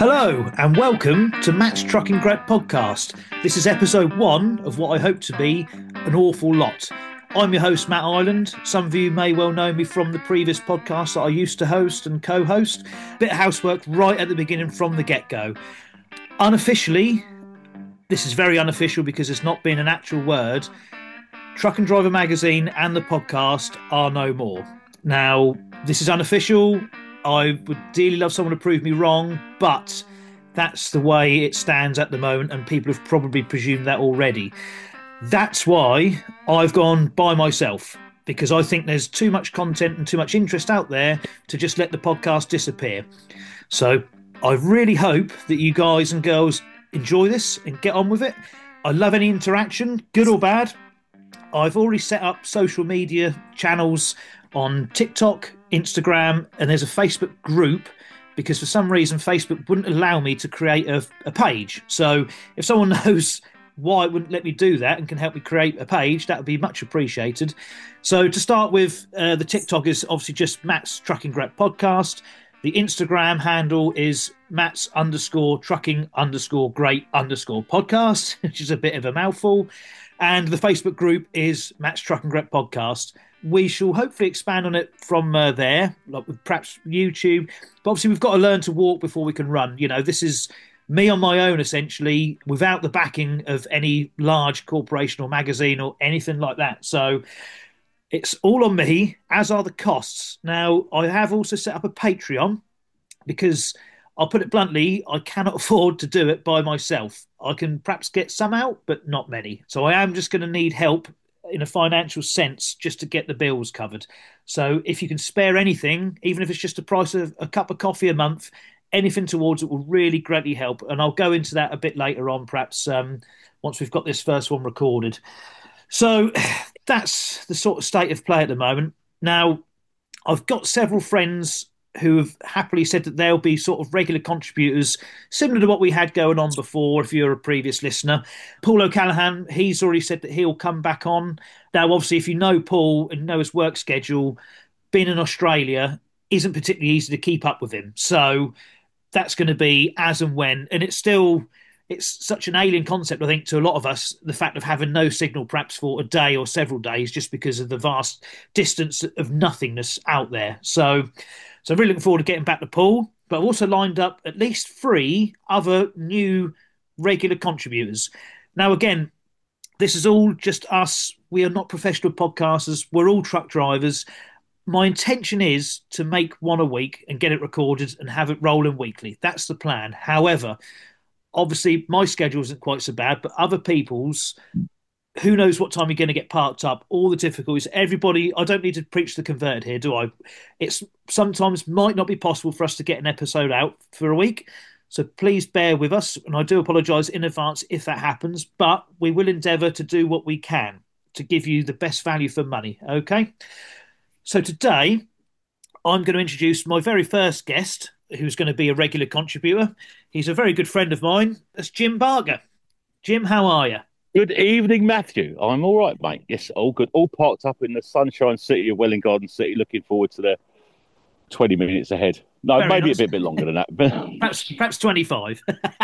Hello and welcome to Matt's Truck and Grep podcast. This is episode 1 of what I hope to be an awful lot. I'm your host, Matt Ireland. Some of you may well know me from the previous podcast that I used to host and co-host. Bit of housework right at the beginning from the get-go. Unofficially, this is very unofficial because it's not been an actual word, Truck and Driver magazine and the podcast are no more. Now, this is unofficial. I would dearly love someone to prove me wrong, but that's the way it stands at the moment, and people have probably presumed that already. That's why I've gone by myself, because I think there's too much content and too much interest out there to just let the podcast disappear. So I really hope that you guys and girls enjoy this and get on with it. I love any interaction, good or bad. I've already set up social media channels on TikTok, Instagram, and there's a Facebook group because for some reason Facebook wouldn't allow me to create a page. So if someone knows why it wouldn't let me do that and can help me create a page, that would be much appreciated. So to start with, the TikTok is obviously just Matt's Trucking Grep podcast. The Instagram handle is Matt's_trucking_great_podcast, which is a bit of a mouthful. And the Facebook group is Matt's Truck and Grep podcast. We shall hopefully expand on it from there, like with perhaps YouTube. But obviously, we've got to learn to walk before we can run. You know, this is me on my own, essentially, without the backing of any large corporation or magazine or anything like that. So it's all on me, as are the costs. Now, I have also set up a Patreon because I'll put it bluntly, I cannot afford to do it by myself. I can perhaps get some out, but not many. So I am just going to need help in a financial sense just to get the bills covered. So if you can spare anything, even if it's just the price of a cup of coffee a month, anything towards it will really greatly help. And I'll go into that a bit later on, perhaps once we've got this first one recorded. So that's the sort of state of play at the moment. Now, I've got several friends who have happily said that they'll be sort of regular contributors, similar to what we had going on before, if you're a previous listener. Paul O'Callaghan, he's already said that he'll come back on. Now, obviously, if you know Paul and know his work schedule, being in Australia isn't particularly easy to keep up with him. So that's going to be as and when. And it's such an alien concept, I think, to a lot of us, the fact of having no signal perhaps for a day or several days just because of the vast distance of nothingness out there. So I'm really looking forward to getting back to Paul, but I've also lined up at least 3 other new regular contributors. Now, again, this is all just us. We are not professional podcasters. We're all truck drivers. My intention is to make one a week and get it recorded and have it rolling weekly. That's the plan. However, obviously my schedule isn't quite so bad, but other people's, who knows what time you're going to get parked up, all the difficulties, everybody, I don't need to preach the converted here, do I? It's sometimes might not be possible for us to get an episode out for a week. So please bear with us. And I do apologise in advance if that happens, but we will endeavour to do what we can to give you the best value for money. Okay. So today I'm going to introduce my very first guest, who's going to be a regular contributor. He's a very good friend of mine. That's Jim Barker. Jim, how are you? Good evening, Matthew. I'm all right, mate. Yes, all good. All parked up in the sunshine city of Welwyn Garden City, looking forward to the 20 minutes ahead. No, Very maybe nice. a bit longer than that. But perhaps 25.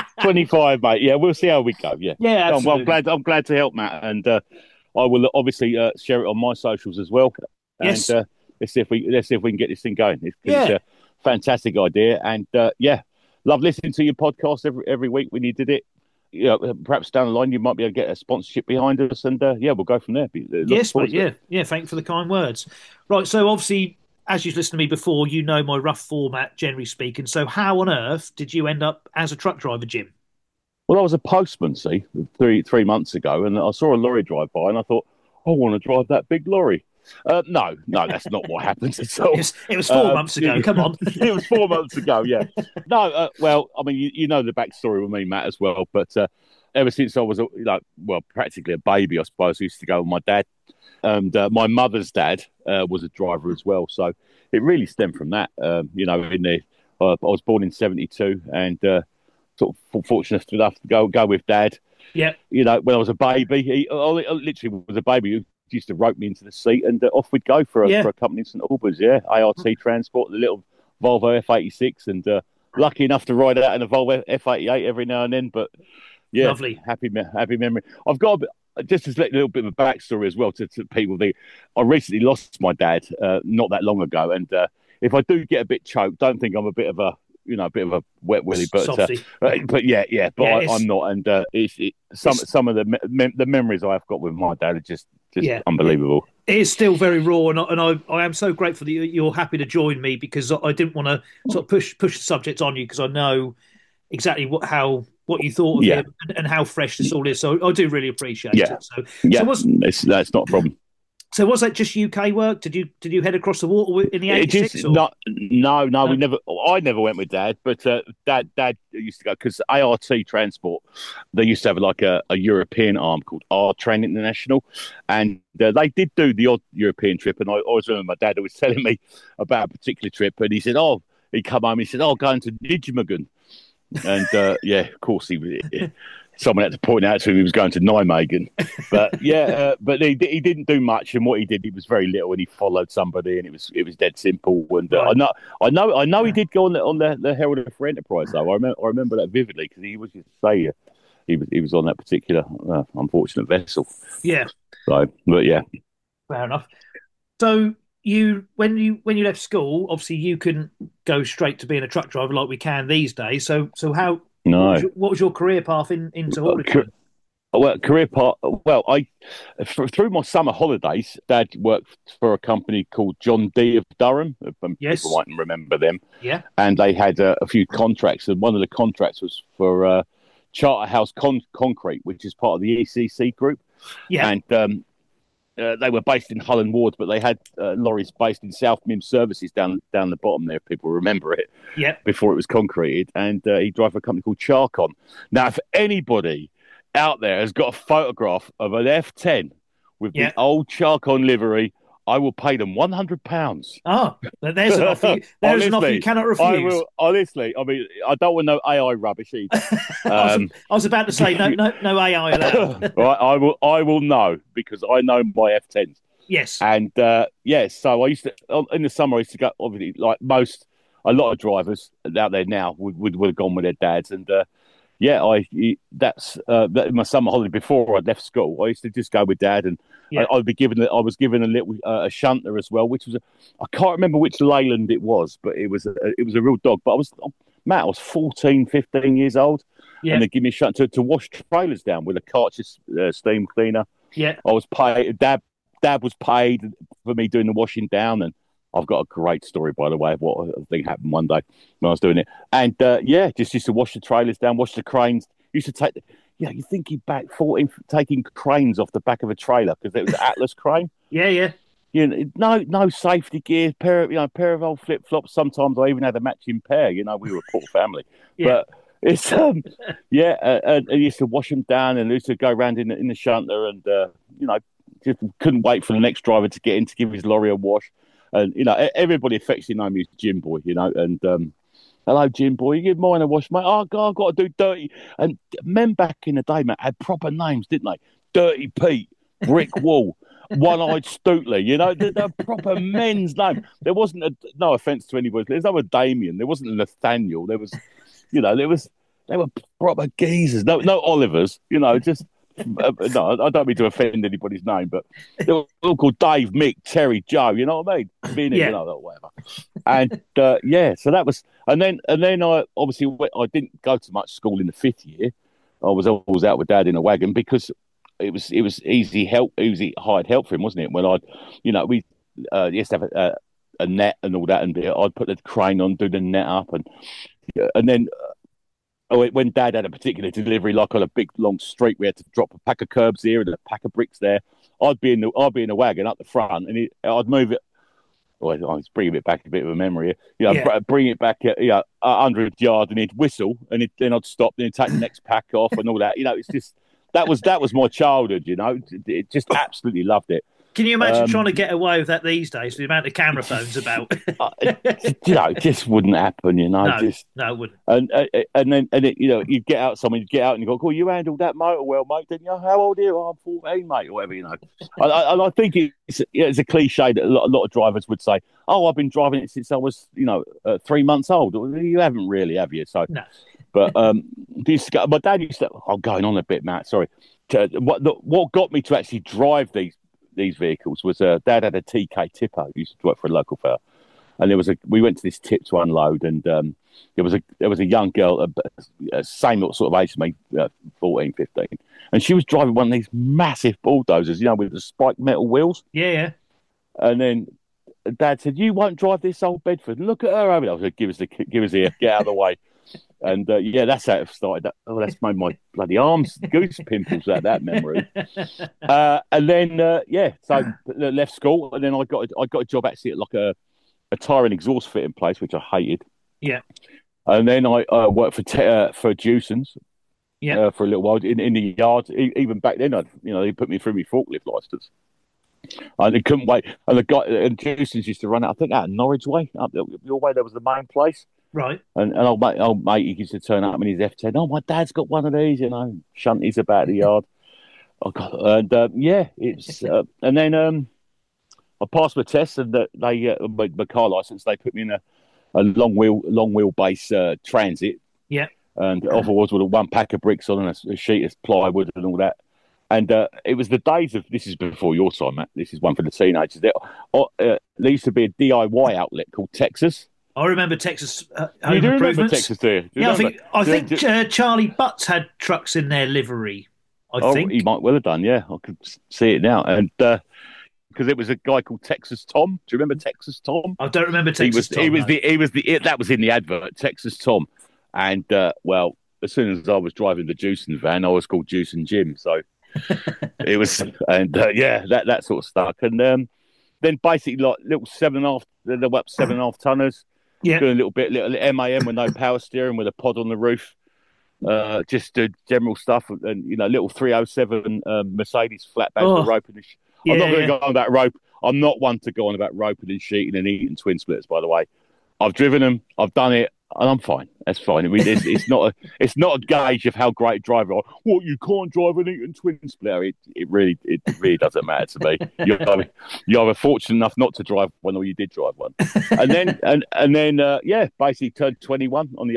25, mate. Yeah, we'll see how we go. Yeah. Yeah, absolutely. Well, I'm glad to help, Matt, and I will obviously share it on my socials as well. And Yes. let's see if we can get this thing going. It's Yeah. a fantastic idea, and love listening to your podcast every week when you did it. Perhaps down the line you might be able to get a sponsorship behind us, and we'll go from there. Yes, mate. Yeah. Thank you for the kind words. Right. So obviously, as you've listened to me before, you know my rough format, generally speaking. So how on earth did you end up as a truck driver, Jim? Well, I was a postman, see, three months ago, and I saw a lorry drive by, and I thought, I want to drive that big lorry. No, that's not what happened at all. It was 4 months ago. Come on. It was 4 months ago, yeah. No, well, I mean, you know the backstory with me, Matt, as well. But ever since I was, practically a baby, I suppose, I used to go with my dad. And my mother's dad was a driver as well. So it really stemmed from that. I was born in 72 and sort of fortunate enough to go with dad. Yeah. When I was a baby, I literally was a baby used to rope me into the seat, and off we'd go for a company in St Albans. Yeah, ART Transport, the little Volvo F86, and lucky enough to ride out in a Volvo F88 every now and then. But yeah, Lovely. happy memory. I've got just a little bit of a backstory as well to people. I recently lost my dad not that long ago, and if I do get a bit choked, don't think I'm a bit of a a wet willy, but yeah, but I'm not, and some of the memories I've got with my dad are just unbelievable. It is still very raw, and I am so grateful that you're happy to join me, because I didn't want to sort of push the subject on you, because I know exactly what you thought of him and how fresh this all is. So I do really appreciate it. So that's not a problem. So was that just UK work? Did you head across the water in the 86? No, we never. I never went with Dad, but Dad used to go, because ART Transport, they used to have like a European arm called ARTran International, and they did do the odd European trip. And I always remember my dad was telling me about a particular trip, and he said, he'd come home, and he said, going to Nijmegen. And of course someone had to point out to him he was going to Nijmegen. But but he didn't do much, and what he did, he was very little, and he followed somebody, and it was dead simple. And right. I know he did go on the Herald of Free Enterprise though. I remember that vividly, because he was just say he was on that particular unfortunate vessel. Yeah. So, but yeah. Fair enough. So when you left school, obviously you couldn't go straight to being a truck driver like we can these days. So how? No. What was your career path into horticulture? Career path. Well, through my summer holidays, Dad worked for a company called John D of Durham. Yes. People might remember them. Yeah. And they had a few contracts, and one of the contracts was for Charterhouse Concrete, which is part of the ECC group. Yeah. And they were based in Hull and Ward, but they had lorries based in South Mim Services down the bottom there, if people remember it, before it was concreted. And he drove a company called Charcon. Now, if anybody out there has got a photograph of an F10 with the old Charcon livery, I will pay them £100. Oh, there's an offer. There's an offer you cannot refuse. I will, honestly. I mean, I don't want no AI rubbish either. I was about to say no AI allowed. Right, I will know, because I know my F10s. Yes. And so I used to, in the summer, I used to go, obviously, like a lot of drivers out there now would have gone with their dads, and that's my summer holiday before I left school. I used to just go with Dad, and I was given a little a shunter as well, which was I can't remember which Leyland it was, but it was a real dog. But I was 14, 15 years old, and they give me a shunter to wash trailers down with a Karcher steam cleaner. Yeah, I was paid. Dad was paid for me doing the washing down, and I've got a great story, by the way, of what I think happened one day when I was doing it. And just used to wash the trailers down, wash the cranes. Used to take you're thinking back, taking cranes off the back of a trailer, because it was an Atlas crane. Yeah. No safety gear, pair of old flip flops. Sometimes I even had a matching pair. We were a poor family, but it's and I used to wash them down, and used to go around in the shunter, and just couldn't wait for the next driver to get in to give his lorry a wash. And everybody affectionately knew me as Jim Boy, and hello, Jim Boy, you give mine a wash, mate. Oh God, I've got to do Dirty. And men back in the day, mate, had proper names, didn't they? Dirty Pete, Brick Wall, One-Eyed Stootley. They're proper men's name. There wasn't no offence to anybody. There's no Damien. There wasn't a Nathaniel. There was, they were proper geezers. No Olivers. Just. No, I don't mean to offend anybody's name, but they were all called Dave, Mick, Terry, Joe. You know what I mean? Vinny, whatever. And so that was, and then I obviously I didn't go to much school in the 5th year. I was always out with Dad in a wagon, because it was easy hired help for him, wasn't it? When we used to have a net and all that, and I'd put the crane on, do the net up, and then. When Dad had a particular delivery, like on a big long street, we had to drop a pack of curbs here and a pack of bricks there. I'd be in the wagon up the front, and I'd move it. Well, I was bringing it back, a bit of a memory. Bring it back at 100 yards, and he'd whistle, and then I'd stop, then he'd take the next pack off, and all that. It's just that was my childhood. It just absolutely loved it. Can you imagine trying to Um, get away with that these days? The amount of camera phones about. it just wouldn't happen, No, Just no, it wouldn't. you get out somewhere, you get out and you go, "Oh, you handled that motor well, mate, didn't you? How old are you? Oh, I'm 14, mate, or whatever, And I think it's a cliche that a lot of drivers would say, "Oh, I've been driving it since I was, 3 months old." Well, you haven't really, have you? So, No. but my dad used to. I'm going on a bit, Matt. Sorry. What got me to actually drive these vehicles was Dad had a TK tipper. He used to work for a local fair, and we went to this tip to unload, and there was a young girl, same sort of age as me, 14, 15, and she was driving one of these massive bulldozers, with the spiked metal wheels. Yeah, yeah. And then Dad said, "You won't drive this old Bedford. Look at her over there." I said, "Give us the get out of the way." And that's how it started. That's made my bloody arms goose pimples at that memory. And then so left school, and then I got a job actually at like a tyre and exhaust fitting place, which I hated. Yeah. And then I worked for Dewson's Yeah. for a little while in the yard. Even back then, they put me through my forklift license. And they couldn't wait. And the guy and Dewson's used to run out, I think, out of Norwich way, up your way. There was the main place. Right. And old mate, he used to turn up in his F10. Oh, my dad's got one of these, shunties about the yard. Oh God, and it's and then I passed my test, and my car license. They put me in a long wheelbase transit, Yeah. and otherwise with a one pack of bricks on and a sheet of plywood and all that. And it was the days of this is before your time, Matt. This is one for the teenagers. There used to be a DIY outlet called Texas. I remember Texas Home You do remember Improvements. Texas, do you? Yeah, I think Charlie Butts had trucks in their livery. I think he might well have done. Yeah, I could see it now. And because it was a guy called Texas Tom. Do you remember Texas Tom? I don't remember Texas Tom. He was that was in the advert, Texas Tom. And as soon as I was driving the Juicing van, I was called Juice and Jim. So it was, and that sort of stuck. And then basically like little 7.5 tonners. Yeah, doing little MAM with no power steering with a pod on the roof. Just general stuff, and little 307 Mercedes flatbed with rope and I'm not going to go on about rope. I'm not one to go on about roping and sheeting and eating twin splitters. By the way, I've driven them, I've done it, and I'm fine. That's fine. I mean, it's not a gauge of how great a driver are. Well, you can't drive an eating twin splitter. It really doesn't matter to me. You're either fortunate enough not to drive one, or you did drive one. And then basically turned 21 on the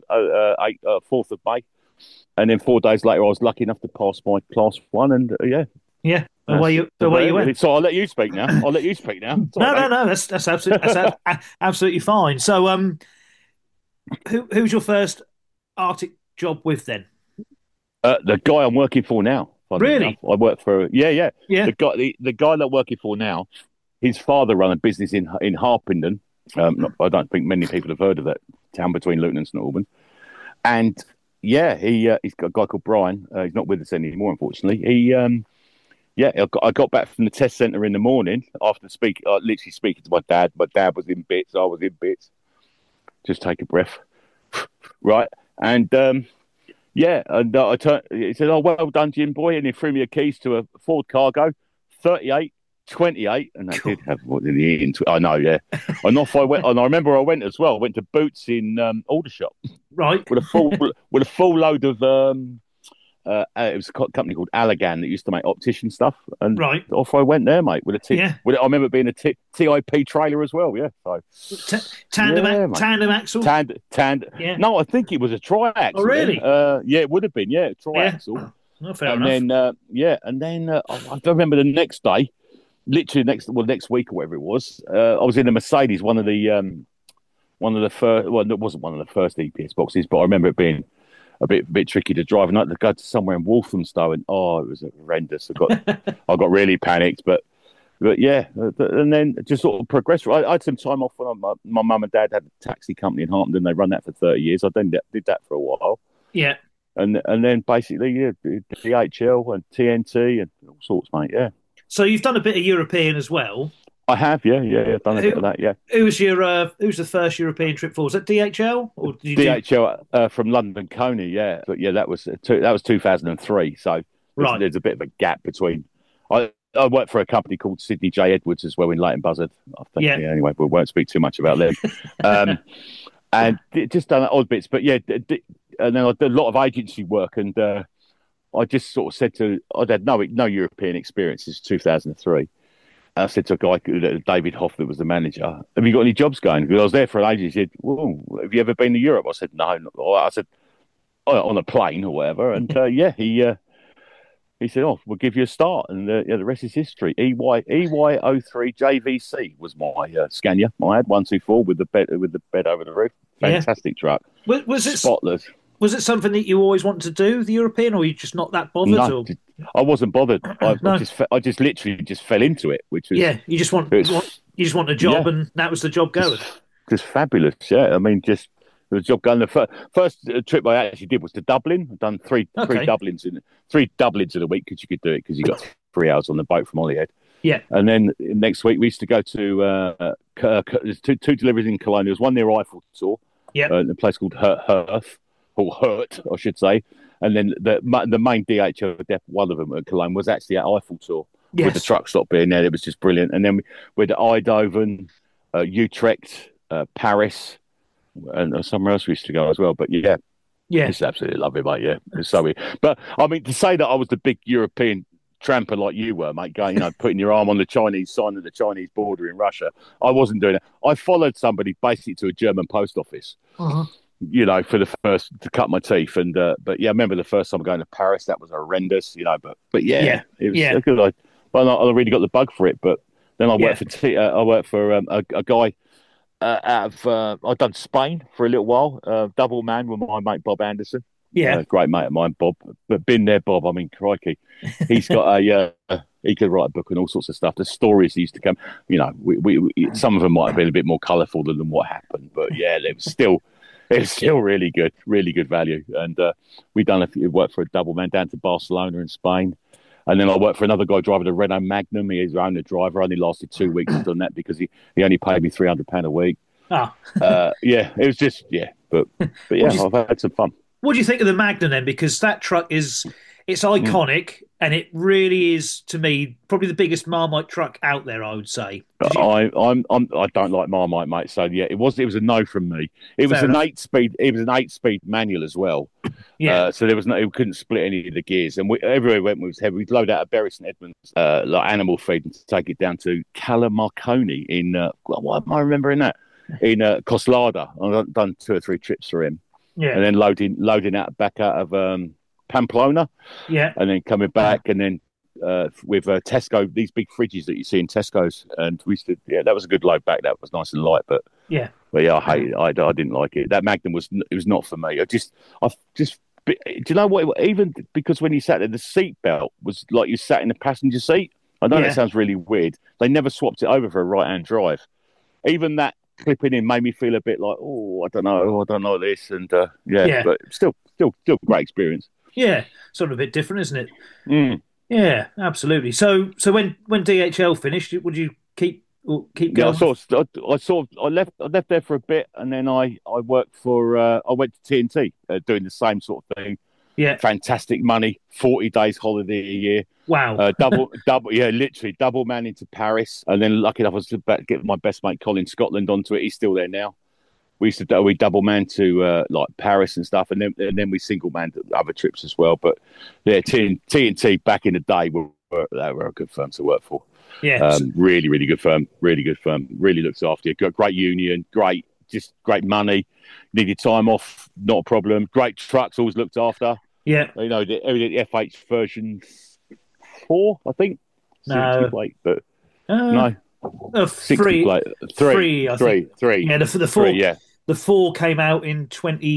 4th of May. And then 4 days later, I was lucky enough to pass my class 1, and yeah. Away you went. So I'll let you speak now. No, That's absolutely fine. So, who's your first Arctic job with then? The guy I'm working for now. Really? Enough. I work for Yeah. The guy that I'm working for now. His father ran a business in Harpenden. I don't think many people have heard of that town between Luton and St Albans. And he's got a guy called Brian. He's not with us anymore, unfortunately. I got back from the test centre in the morning after literally speaking to my dad. My dad was in bits. I was in bits. Just take a breath, right? And I turned. He said, "Oh, well done, Jim boy," and he threw me a keys to a Ford Cargo, 38, 28, and they did have what in the I know, yeah. And off I went, and I remember I went as well. I went to Boots in Aldershot, right, with a full load of it was a company called Allergan that used to make optician stuff, and off I went there, mate. I remember it being a TIP trailer as well. Yeah, so tandem axle. Yeah. No, I think it was a triaxle. Oh, really? It would have been. Yeah, triaxle. Yeah. Fair enough. Then I remember the next day, literally next week or whatever it was. I was in a Mercedes, one of the first. Well, it wasn't one of the first EPS boxes, but I remember it being a bit tricky to drive, and I had to go to somewhere in Walthamstow, and it was horrendous. I got really panicked, but yeah, and then just sort of progressed. I had some time off when my mum and dad had a taxi company in Harpenden. They run that for 30 years. I then did that for a while. Yeah, and then basically DHL and TNT and all sorts, mate. Yeah. So you've done a bit of European as well. I have, yeah, I've done a bit of that, yeah. Who was the first European trip for? Was that DHL or DHL from London Coney, yeah. But yeah, that was 2003. So there's a bit of a gap between. I I worked for a company called Sydney J Edwards as well in Leighton Buzzard. I think. Yeah. Anyway, we won't speak too much about them. And just done odd bits, but yeah. And then I did a lot of agency work, and I just sort of said I'd had no European experience since 2003. And I said to a guy, David Hoff, that was the manager, have you got any jobs going? Because I was there for an age. He said, well, have you ever been to Europe? I said, no. I said, on a plane or whatever. And he said, oh, we'll give you a start. And the rest is history. EY03 JVC was my Scania. I had 124 with the bed over the roof. Fantastic truck. Was it spotless? Was it something that you always wanted to do, the European, or were you just not that bothered? No, I wasn't bothered. I just literally just fell into it, which was you just want a job, and that was the job going. Just fabulous, yeah. I mean, just the job going. The first trip I actually did was to Dublin. I've done three Dublins in a week because you could do it because you got 3 hours on the boat from Holyhead. Yeah, and then next week we used to go to there's two deliveries in Cologne. There was one near Eiffel Tour, in a place called Hurt, I should say. And then the main DHL depot, one of them at Cologne, was actually at Eiffel Tour with the truck stop being there. It was just brilliant. And then we had Eindhoven, Utrecht, Paris, and somewhere else we used to go as well. But yeah, it's absolutely lovely, mate. Yeah, it's so weird. But I mean, to say that I was the big European tramper like you were, mate, going, putting your arm on the Chinese sign at the Chinese border in Russia, I wasn't doing it. I followed somebody basically to a German post office. Uh-huh. For the first to cut my teeth, and but I remember the first time going to Paris, that was horrendous, but it was good. I really got the bug for it, but then I worked for a guy out of I'd done Spain for a little while, double man with my mate Bob Anderson, great mate of mine, Bob. But been there, Bob. I mean, crikey, he's got he could write a book and all sorts of stuff. The stories he used to come, we some of them might have been a bit more colourful than what happened, but it was still. It's still really good value. And we done a few work for a double man down to Barcelona in Spain. And then I worked for another guy driving a Renault Magnum. He's his own driver. I only lasted 2 weeks on that because he only paid me £300 a week. It was just, But I've had some fun. What do you think of the Magnum then? Because that truck it's iconic, and it really is, to me, probably the biggest Marmite truck out there, I would say. I don't like Marmite, mate. So it was a no from me. It was an 8-speed. It was an 8-speed manual as well. Yeah. So there was we couldn't split any of the gears, and everywhere we went was heavy. We'd load out of Bury St Edmunds, like animal feed, and take it down to Calamarconi in. Why am I remembering that? In Coslada. I've done 2 or 3 trips for him. Yeah. And then loading back out of Pamplona, and then coming back, and then with Tesco, these big fridges that you see in Tesco's, and we used to, that was a good load back. That was nice and light, but I hate it. I didn't like it. That Magnum was not for me. Do you know what? Even because when you sat there, the seat belt was like you sat in the passenger seat. I know that sounds really weird. They never swapped it over for a right-hand drive. Even that clipping in made me feel a bit like, I don't know this, and but still great experience. Yeah, sort of a bit different, isn't it? Mm. Yeah, absolutely. So when DHL finished, would you keep going? Yeah, I left there for a bit, and then I worked for I went to TNT doing the same sort of thing. Yeah, fantastic money, 40 days holiday a year. Wow, double, literally double man into Paris, and then lucky enough I was about to get my best mate Colin Scotland onto it. He's still there now. We double man to like Paris and stuff, and then we single man to other trips as well. But TNT back in the day were a good firm to work for. Yeah, really good firm. Really good firm. Really looks after you. Great union. Great money. Needed time off, not a problem. Great trucks, always looked after. Yeah, the FH version 4, I think. No, plate, but no. 3, I think. 3. Yeah, the 4. 3, the 4 came out in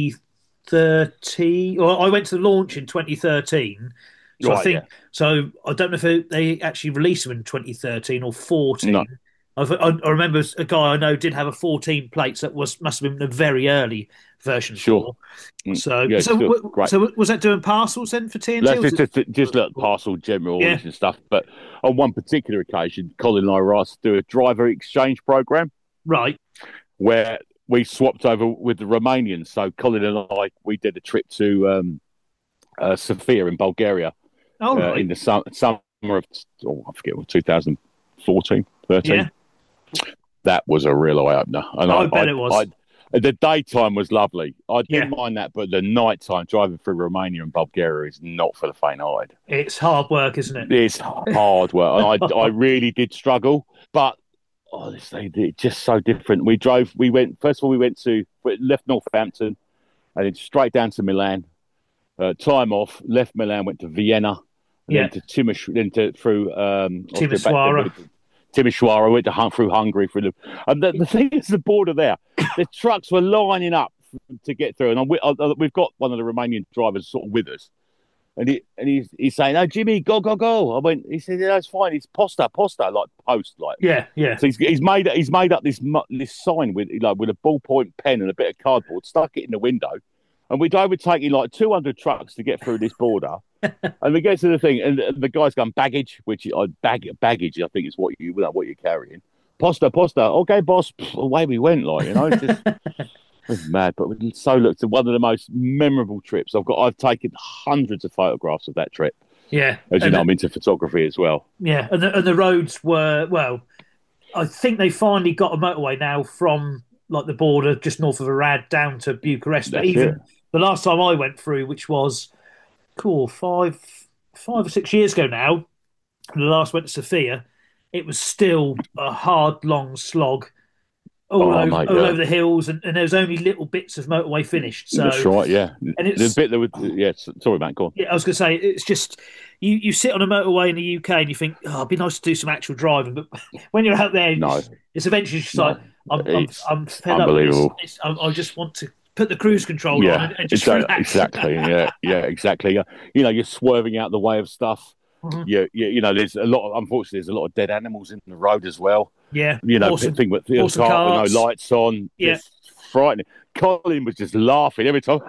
2013. Or I went to the launch in 2013. So I think so. I don't know if they actually released them in 2013 or 14. No. I remember a guy I know did have a 14 plates that must have been a very early version. Sure. 4. So was that doing parcels then for TNT? Just look, parcel general and stuff. But on one particular occasion, Colin and I were asked to do a driver exchange program, right, where we swapped over with the Romanians. So Colin and we did a trip to Sofia in Bulgaria. Right. In the summer of, I forget, 2014, 13. Yeah. That was a real eye opener. And I bet it was. The daytime was lovely. I didn't Yeah. mind that, but the nighttime driving through Romania and Bulgaria is not for the faint-hearted. It's hard work, isn't it? It's hard work. And I really did struggle, but honestly, it's just so different. We left Northampton and then straight down to Milan. Time off, left Milan, went to Vienna, and then to Timisoara. Timisoara, went through Hungary and the thing is, the border there, the trucks were lining up to get through, and we've got one of the Romanian drivers sort of with us, and he's saying, "Oh, Jimmy, go, go, go!" He said, "Yeah, it's fine. It's posta, like post, like." Yeah. So he's made up this sign with a ballpoint pen and a bit of cardboard, stuck it in the window. And we'd overtaken like 200 trucks to get through this border. And we get to the thing, and the guy's going, baggage, baggage, I think is what you're carrying. Posta. Okay, boss. Away we went, it was mad. But it's one of the most memorable trips I've taken hundreds of photographs of that trip. Yeah. As you know, I'm into photography as well. Yeah. And the roads were, well, I think they finally got a motorway now from like the border just north of Arad down to Bucharest. But the last time I went through, which was five or 6 years ago now, and the last went to Sofia, it was still a hard, long slog all over the hills, and there's only little bits of motorway finished. So that's right, yeah. And it's the bit that would, sorry, Matt, go on. Yeah, I was going to say, it's just you sit on a motorway in the UK and you think, oh, it'd be nice to do some actual driving, but when you're out there, it's eventually just like I'm fed unbelievable. up. I just want to put the cruise control on and just relax. Exactly. Yeah, exactly. You're swerving out the way of stuff. Mm-hmm. There's unfortunately, there's a lot of dead animals in the road as well. Yeah. Thing with no lights on. Yeah. Just frightening. Colin was just laughing every time.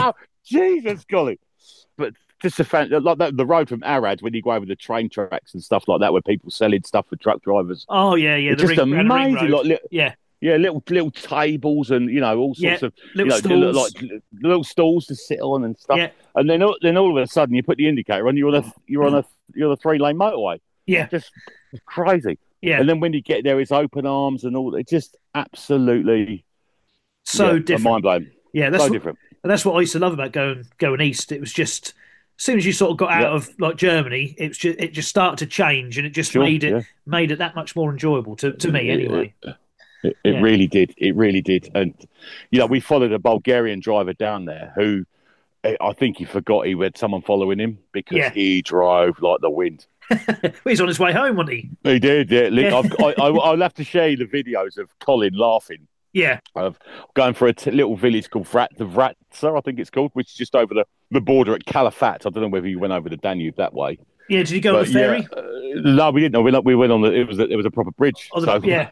Jesus, Colin. But just the fact that, like the road from Arad, when you go over the train tracks and stuff like that, where people selling stuff for truck drivers. Oh, yeah. It's just amazing. Yeah, little tables and all sorts of stalls. like little stalls to sit on and stuff. Yeah. And then all of a sudden you put the indicator on, you're on a 3-lane motorway. Yeah, just crazy. Yeah, and then when you get there, it's open arms and all. It's just absolutely different, mind blowing. Yeah, that's different. And that's what I used to love about going east. It was just as soon as you sort of got out of like Germany, it just started to change, and it just made it that much more enjoyable to me anyway. It really did. It really did. And, we followed a Bulgarian driver down there who I think he forgot he had someone following him because he drove like the wind. Well, he's on his way home, wasn't he? He did, yeah. I'll have to share you the videos of Colin laughing. Yeah. Of going for a little village called Vratsa, I think it's called, which is just over the border at Calafat. I don't know whether you went over the Danube that way. Yeah, did you go on the ferry? No, we didn't. We went on it was a proper bridge. A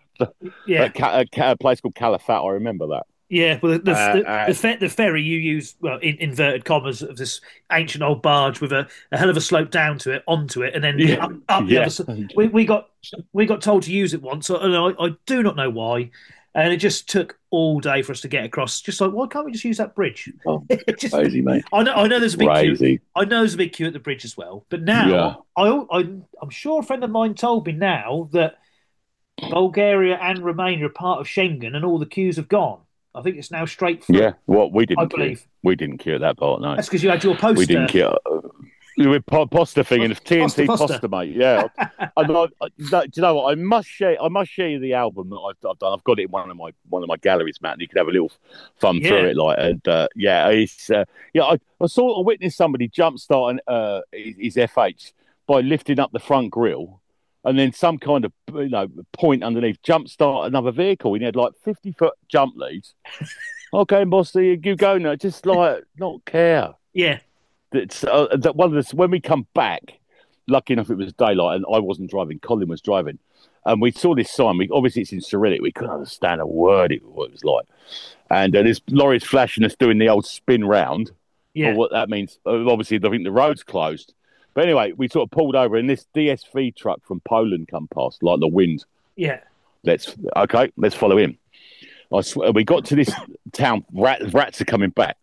place called Calafat. I remember that. Yeah, well, the ferry you use, well, in inverted commas, of this ancient old barge with a hell of a slope down to it, onto it, and then up the other side. We got told to use it once, and I do not know why. And it just took all day for us to get across. Just like, why can't we just use that bridge? Oh, crazy, mate. I know there's a big queue. I know there's a big queue at the bridge as well. But now, I'm sure a friend of mine told me now that Bulgaria and Romania are part of Schengen, and all the queues have gone. I think it's now straight through. Yeah, we didn't. I believe we didn't queue at that part. No, that's because you had your poster. We didn't queue. With poster thing and TNT poster, mate. Yeah, do you know what? I must share you the album that I've done. I've got it in one of my galleries, Matt. And you can have a little thumb through it, it's I witnessed somebody jumpstarting his FH by lifting up the front grille, and then some kind of point underneath jumpstart another vehicle. And he had like 50-foot jump leads. Okay, boss, you go now. Just like not care. Yeah. That one of the when we come back, lucky enough it was daylight and I wasn't driving, Colin was driving, and we saw this sign. Obviously it's in Cyrillic, we couldn't understand a word what it was like, and this lorry's flashing us doing the old spin round. Or what that means. Obviously I think the road's closed, but anyway we sort of pulled over and this DSV truck from Poland come past like the wind. Let's follow him. I swear, we got to this town, rats are coming back.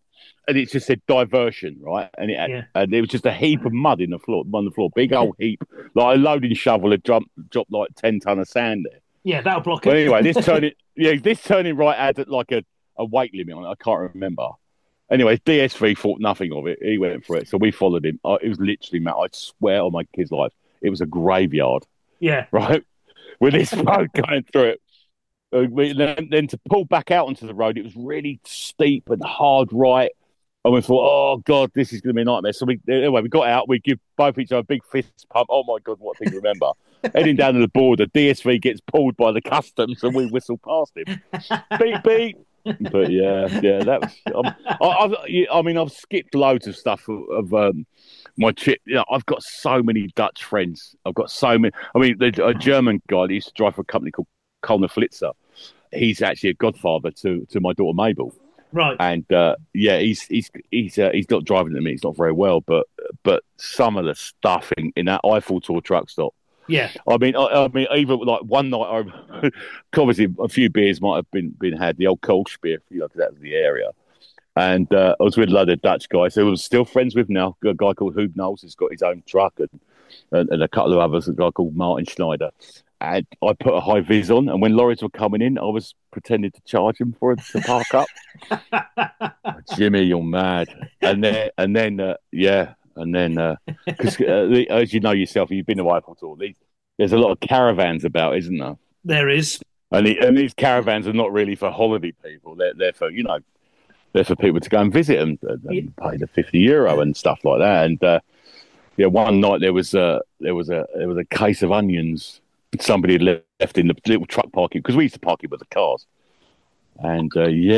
and it just said diversion, right? Yeah. And it was just a heap of mud on the floor, big old heap. Like a loading shovel had dropped like 10 ton of sand there. Yeah, that'll block But it. anyway, this turning right had like a weight limit on it. I can't remember. Anyway, DSV thought nothing of it. He went for it, so we followed him. It was literally, Matt, I swear on my kid's life, it was a graveyard, Yeah. right? With this road going through it. Then to pull back out onto the road, it was really steep and hard right. And we thought, oh, God, this is going to be a nightmare. So anyway, we got out. We give both each other a big fist pump. Oh, my God, what a thing to remember. Heading down to the border, DSV gets pulled by the customs and we whistle past him. Beep, beep. But yeah, that was. I've skipped loads of stuff of my trip. You know, I've got so many Dutch friends. I've got so many. I mean, a German guy that used to drive for a company called Kölner Flitzer. He's actually a godfather to my daughter Mabel. Right. And he's not driving at the minute. He's not very well, but some of the stuff in that Eiffel Tour truck stop. Yeah. I mean, even like one night, obviously a few beers might have been had. The old Kolschbier, because that was the area. And I was with a lot of Dutch guys who I was still friends with now. A guy called Hoob Knowles who's got his own truck, and a couple of others. A guy called Martin Schneider. And I put a high vis on, and when lorries were coming in, I was pretending to charge them for it to park up. Jimmy, you're mad. And then, because as you know yourself, you've been to Eiffel Tour. There's a lot of caravans about, isn't there? There is. And these caravans are not really for holiday people. They're for they're for people to go and visit and pay the €50 and stuff like that. And one night there was a case of onions somebody had left in the little truck parking, because we used to park it with the cars. And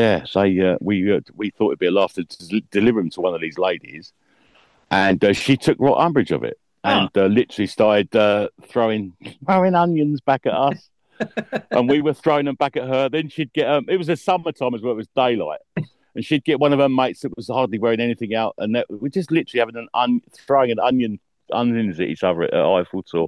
we thought it'd be a laugh to deliver them to one of these ladies, and she took right umbrage of it and literally started throwing onions back at us, and we were throwing them back at her. Then she'd get it was the summertime as well; it was daylight, and she'd get one of her mates that was hardly wearing anything out, and we're just literally having throwing an onions at each other at Eiffel Tour.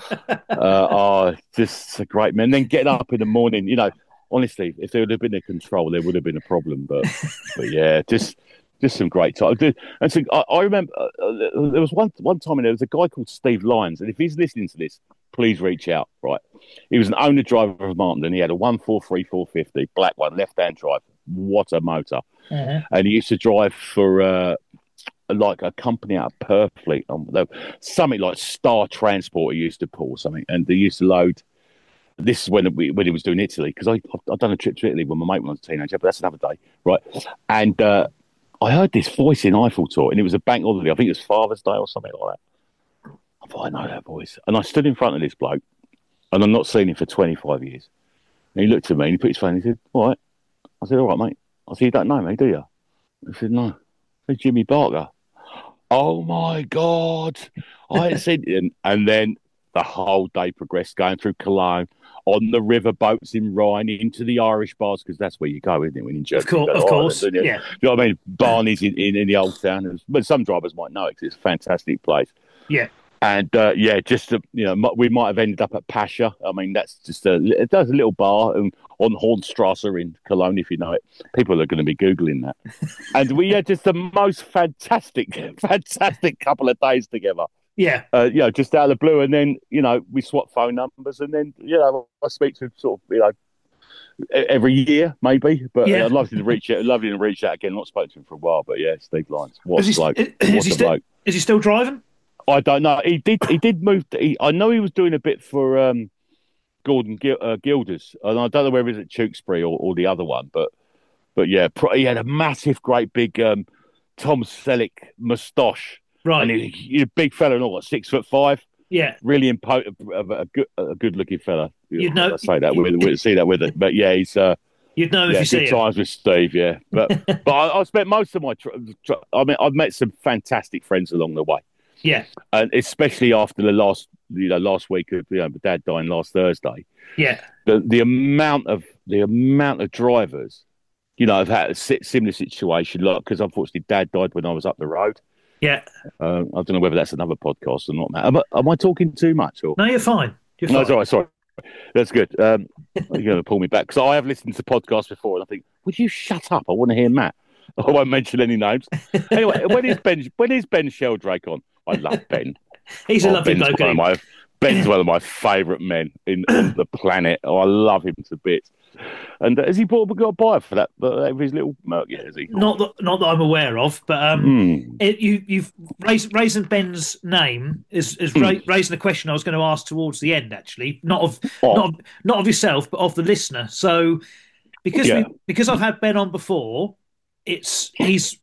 Just a great man. And then getting up in the morning, honestly, if there would have been a control, there would have been a problem. But yeah, just some great time. And so I remember there was one time, and there was a guy called Steve Lyons, and if he's listening to this, please reach out. Right, he was an owner driver of Martin. He had a 143 450 black one, left-hand drive. What a motor! Uh-huh. And he used to drive for like a company out of Purfleet, something like Star Transport. He used to pull something, and they used to load. This is when he was doing Italy, because I've done a trip to Italy when my mate was a teenager, but that's another day, right? And I heard this voice in Eiffel Tour, and it was a bank holiday. I think it was Father's Day or something like that. I thought, I know that voice, and I stood in front of this bloke, and I've not seen him for 25 years. And he looked at me, and he put his phone, and he said, "All right." I said, "All right, mate." I said, "You don't know me, do you?" He said, "No." I said, "Jimmy Barker." Oh my God! I said, and then the whole day progressed, going through Cologne, on the river boats in Rhine, into the Irish bars, because that's where you go, isn't it? When in Germany, of course, yeah. You know what I mean? Barney's in the old town, but some drivers might know it because it's a fantastic place. Yeah. And we might have ended up at Pascha. I mean, that's just a little bar on Hornstrasse in Cologne, if you know it. People are going to be Googling that. And we had just the most fantastic couple of days together. Yeah. Just out of the blue. And then, we swap phone numbers, and then, I speak to sort of, every year, maybe. But yeah. I'd love to reach out again. Not spoken to him for a while, but yeah, Steve Lyons. Is he still driving? I don't know. He did move. I know he was doing a bit for Gordon Gilders, and I don't know whether it was at Tewkesbury or the other one, but yeah, he had a massive, great big Tom Selleck moustache, right? And he's a big fella, and all 6'5". Yeah, really imposing, a good looking fella. You'd know. I say that see that with it, but yeah, he's. You'd know if you see him. Good times with Steve, yeah. But I spent most of my. I've met some fantastic friends along the way. Yeah, and especially after the last week of Dad dying last Thursday. Yeah, the amount of drivers, have had a similar situation. Like, because unfortunately Dad died when I was up the road. Yeah, I don't know whether that's another podcast or not, Matt. Am I talking too much? Or? No, you're fine. No, it's all right. Sorry, that's good. You're going to pull me back, because I have listened to podcasts before, and I think, would you shut up? I want to hear Matt. I won't mention any names. Anyway, when is Ben Sheldrake on? I love Ben. He's a lovely bloke. Ben's one of my favourite men on the planet. Oh, I love him to bits. And has he got a buyer for that for his little Merc yet? Has he? Not that I'm aware of, but you've raising Ben's name is raising a question I was going to ask towards the end. Actually, not of yourself, but of the listener. So because I've had Ben on before, he's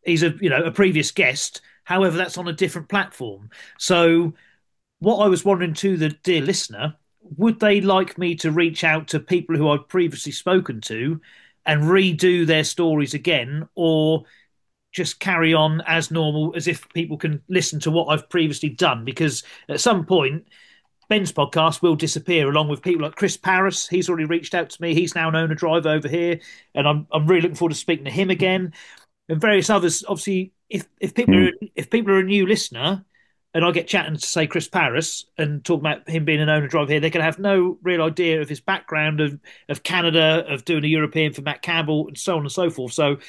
a previous guest. However, that's on a different platform. So what I was wondering to the dear listener, would they like me to reach out to people who I've previously spoken to and redo their stories again, or just carry on as normal as if people can listen to what I've previously done? Because at some point, Ben's podcast will disappear along with people like Chris Paris. He's already reached out to me. He's now an owner driver over here, and I'm really looking forward to speaking to him again, and various others. Obviously, if people are a new listener, and I get chatting to, say, Chris Paris and talk about him being an owner driver here, they can have no real idea of his background of Canada, of doing a European for Matt Campbell, and so on and so forth. So,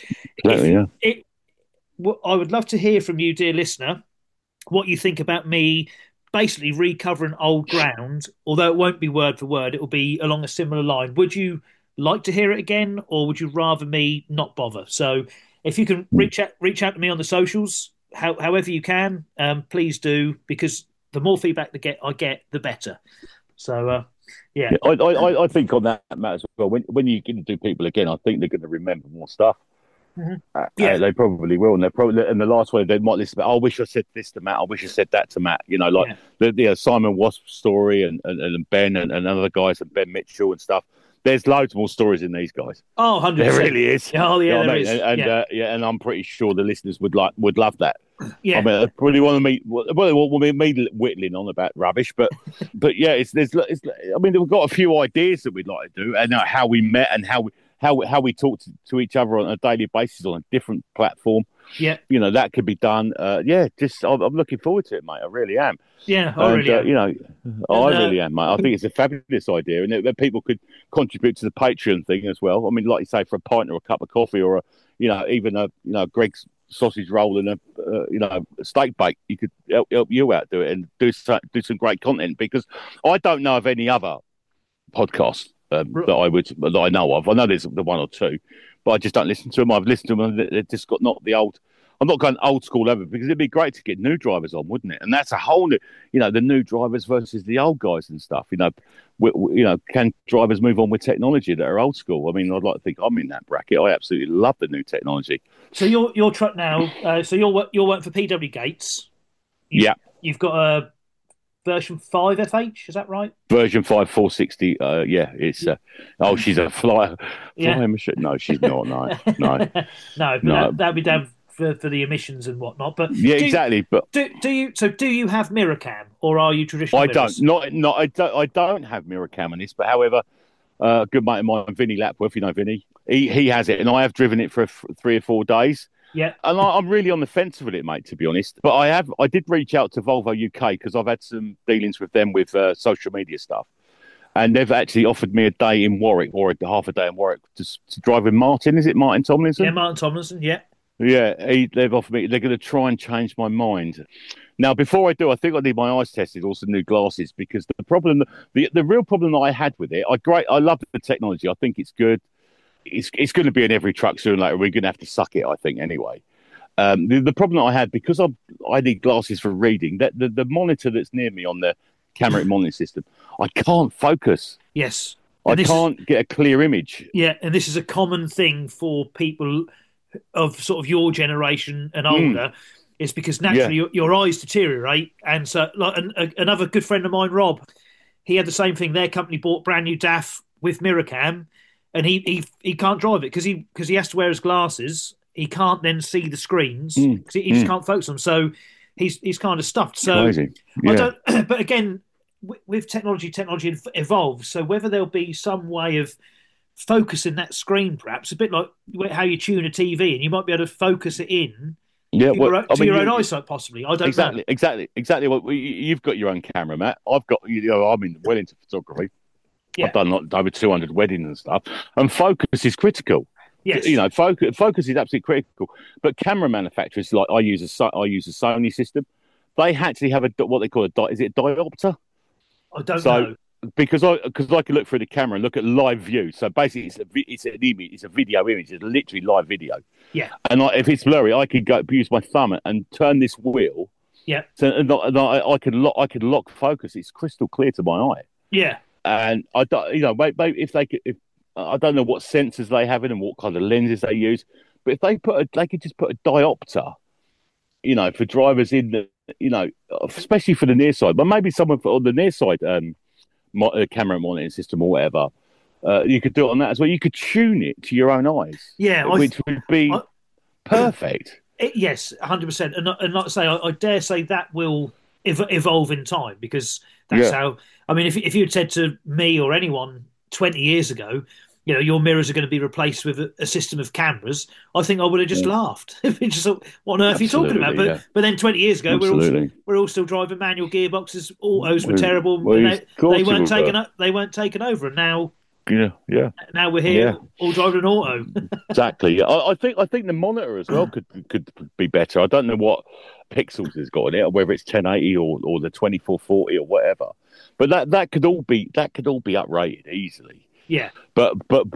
I would love to hear from you, dear listener, what you think about me basically recovering old ground, although it won't be word for word, it will be along a similar line. Would you like to hear it again, or would you rather me not bother? So if you can reach out to me on the socials, however you can, please do, because the more feedback I get, the better. So, yeah. I think on that, Matt, as well, when you're going to do people again, I think they're going to remember more stuff. Mm-hmm. They probably will, and the last one they might listen. I wish I said this to Matt. I wish I said that to Matt. The Simon Wasp story and Ben and other guys and Ben Mitchell and stuff. There's loads more stories in these guys. Oh, 100%. There really is. Oh, yeah, there is. And I'm pretty sure the listeners would love that. Yeah. I mean, I probably want to meet. Well, me whittling on about rubbish, but yeah, I mean, we've got a few ideas that we'd like to do, and how we met and how we talk to each other on a daily basis on a different platform. Yeah, that could be done. I'm looking forward to it, mate. I really am. Yeah, I really am. I really am, mate. I think it's a fabulous idea, and that people could contribute to the Patreon thing as well. I mean, like you say, for a pint or a cup of coffee, or even a Greg's sausage roll and a steak bake, you could help you out do it and do some great content, because I don't know of any other podcast that I know of. I know there's the one or two, but I just don't listen to them. I've listened to them, and they've just got not the old. I'm not going old school ever, because it'd be great to get new drivers on, wouldn't it? And that's a whole new, the new drivers versus the old guys and stuff. Can drivers move on with technology that are old school? I mean, I'd like to think I'm in that bracket. I absolutely love the new technology. So your truck now. So you're working for PW Gates. You've got a version 5 FH, is that right? Version 5 460. It's she's a flyer machine. No, she's not. No. That'd be down for the emissions and whatnot. But exactly. But do you have mirror cam, or are you traditional? I don't. I don't have mirror cam on this, but however, a good mate of mine, Vinny Lapworth, Vinny, he has it, and I have driven it for 3 or 4 days. Yeah, and I'm really on the fence with it, mate, to be honest. But I did reach out to Volvo UK, because I've had some dealings with them with social media stuff, and they've actually offered me a day in Warwick, or half a day in Warwick, to drive with Martin. Is it Martin Tomlinson? Yeah, Martin Tomlinson. Yeah. Yeah, they've offered me. They're going to try and change my mind. Now, before I do, I think I need my eyes tested, or some new glasses, because the problem, the real problem that I had with it, I love the technology. I think it's good. It's going to be in every truck sooner or later. We're going to have to suck it, I think, anyway. The problem that I had, because I need glasses for reading, that the monitor that's near me on the camera monitoring system, I can't focus. Yes. I can't get a clear image. Yeah, and this is a common thing for people of sort of your generation and older, is because naturally your eyes deteriorate. And so, another good friend of mine, Rob, he had the same thing. Their company bought brand new DAF with mirror cam, and he can't drive it because he has to wear his glasses. He can't then see the screens because he just can't focus them. So he's kind of stuffed. So crazy. Yeah. But again, with technology evolves. So whether there'll be some way of focusing that screen, perhaps a bit like how you tune a TV, and you might be able to focus it in your own eyesight, possibly. I don't know. Exactly. Well, you've got your own camera, Matt. I've got, I'm well into photography. Yeah. I've done over 200 weddings and stuff, and focus is critical. Yes. Focus is absolutely critical. But camera manufacturers, like I use a Sony system, they actually have what they call is it a diopter? I don't know. Because I can look through the camera and look at live view. So basically, it's an image, it's a video image, it's literally live video. Yeah. And if it's blurry, I could use my thumb and turn this wheel. Yeah. So and I could lock focus. It's crystal clear to my eye. Yeah. And I don't, maybe if I don't know what sensors they have in and what kind of lenses they use, but if they could just put a diopter, for drivers in the, especially for the near side, but maybe someone on the near side, camera monitoring system or whatever, you could do it on that as well. You could tune it to your own eyes, which would be perfect. Yes, 100%. And like I say, I dare say that will evolve in time, because that's how. I mean, if you had said to me or anyone 20 years ago, your mirrors are going to be replaced with a system of cameras, I think I would have just laughed. Just thought, what on earth are you talking about? But then 20 years ago, we're all still driving manual gearboxes. Autos were terrible. They weren't taken over, and now. Now we're here, all driving an auto. Exactly. I think the monitor as well could be better. I don't know what pixels it's got in it, or whether it's 1080 or the 2440 or whatever. But that could all be uprated easily. Yeah. But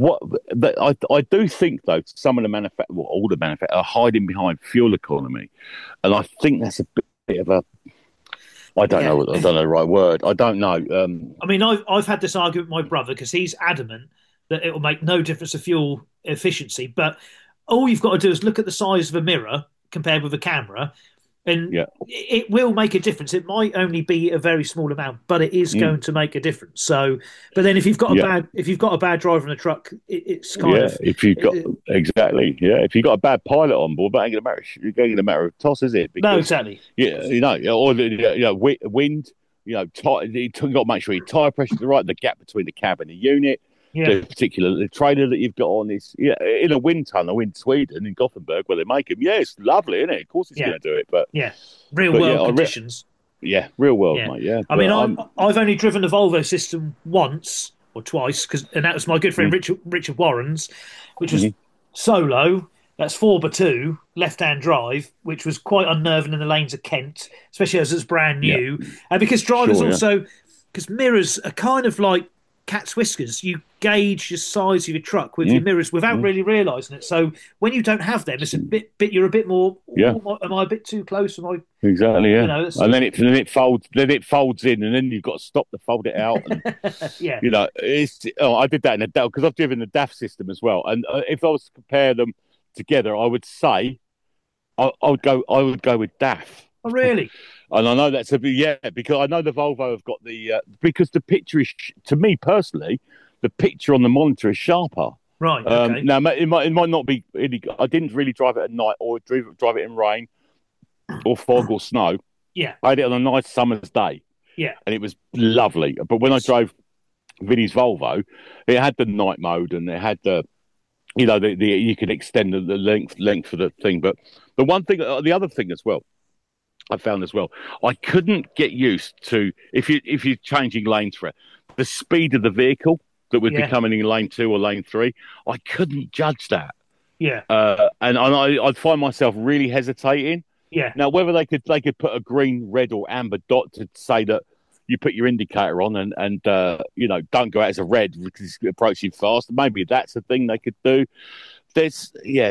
I do think though some of the all the manufacturers are hiding behind fuel economy, and I think that's a bit of a. I don't know the right word. I don't know. I mean, I've had this argument with my brother, because he's adamant that it will make no difference to fuel efficiency. But all you've got to do is look at the size of a mirror compared with a camera, and it will make a difference. It might only be a very small amount, but it is going to make a difference. So, but then if you've got a bad driver in a truck, it's kind of if you've got if you've got a bad pilot on board, that ain't gonna matter. It ain't gonna matter a toss, is it? Because, no, exactly. Or wind. You've got to make sure your tyre pressure is right. The gap between the cab and the unit. Yeah. The trailer that you've got on is in a wind tunnel in Sweden, in Gothenburg, where they make them. Yeah, it's lovely, isn't it? Of course it's going to do it. But real world conditions. Real world, mate. Yeah. I mean, I've only driven the Volvo system once or twice, and that was my good friend Richard Warren's, which was solo. That's 4x2 left-hand drive, which was quite unnerving in the lanes of Kent, especially as it's brand new. And because drivers because mirrors are kind of like cat's whiskers. You gauge the size of your truck with your mirrors without really realising it. So when you don't have them, it's a bit. You're a bit more. Am I a bit too close? Am I exactly? Yeah. And then it folds. Then it folds in, and then you've got to stop to fold it out. And, I did that in a DAF, because I've driven the DAF system as well. And if I was to compare them together, I would say I would go with DAF. Oh, really? And I know that's because I know the Volvo have got because the picture is, to me personally, the picture on the monitor is sharper. Right. Okay. Now it might not be. I didn't really drive it at night or drive it in rain or fog or snow. Yeah. I had it on a nice summer's day. Yeah. And it was lovely. But when I drove Vinny's Volvo, it had the night mode and it had the. You could extend the length of the thing. But the other thing as well, I found as well, I couldn't get used to if you're changing lanes for it, the speed of the vehicle that would be coming in lane 2 or lane 3. I couldn't judge that. Yeah. And I'd find myself really hesitating. Yeah. Now whether they could put a green, red, or amber dot to say that you put your indicator on and don't go out as a red because it's approaching fast. Maybe that's a thing they could do. There's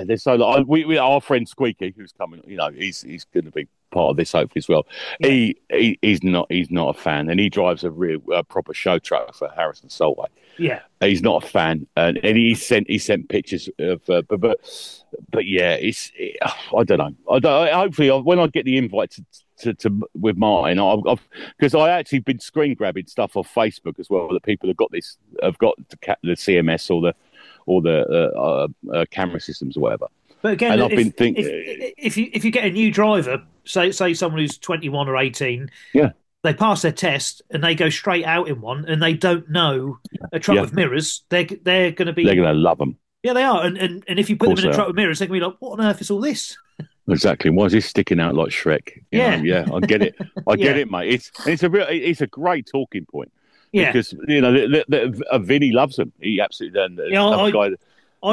our friend Squeaky, who's coming, he's going to be part of this hopefully as well. Yeah. He's not a fan, and he drives a real proper show truck for Harrison Solway. Yeah, he's not a fan, and he sent pictures of, but yeah, I don't know. Hopefully, when I get the invite to with Martin, because I actually been screen grabbing stuff off Facebook as well that people have got the CMS or the camera systems or whatever. But again, if you get a new driver, say someone who's 21 or 18, they pass their test and they go straight out in one, and they don't know a truck with mirrors, they're going to love them. Yeah, they are. And if you put them in a truck with mirrors, they're going to be like, what on earth is all this? Exactly. Why is this sticking out like Shrek? I get it. I get it, mate. It's a great talking point. Yeah, because Vinny loves them. He absolutely does. I would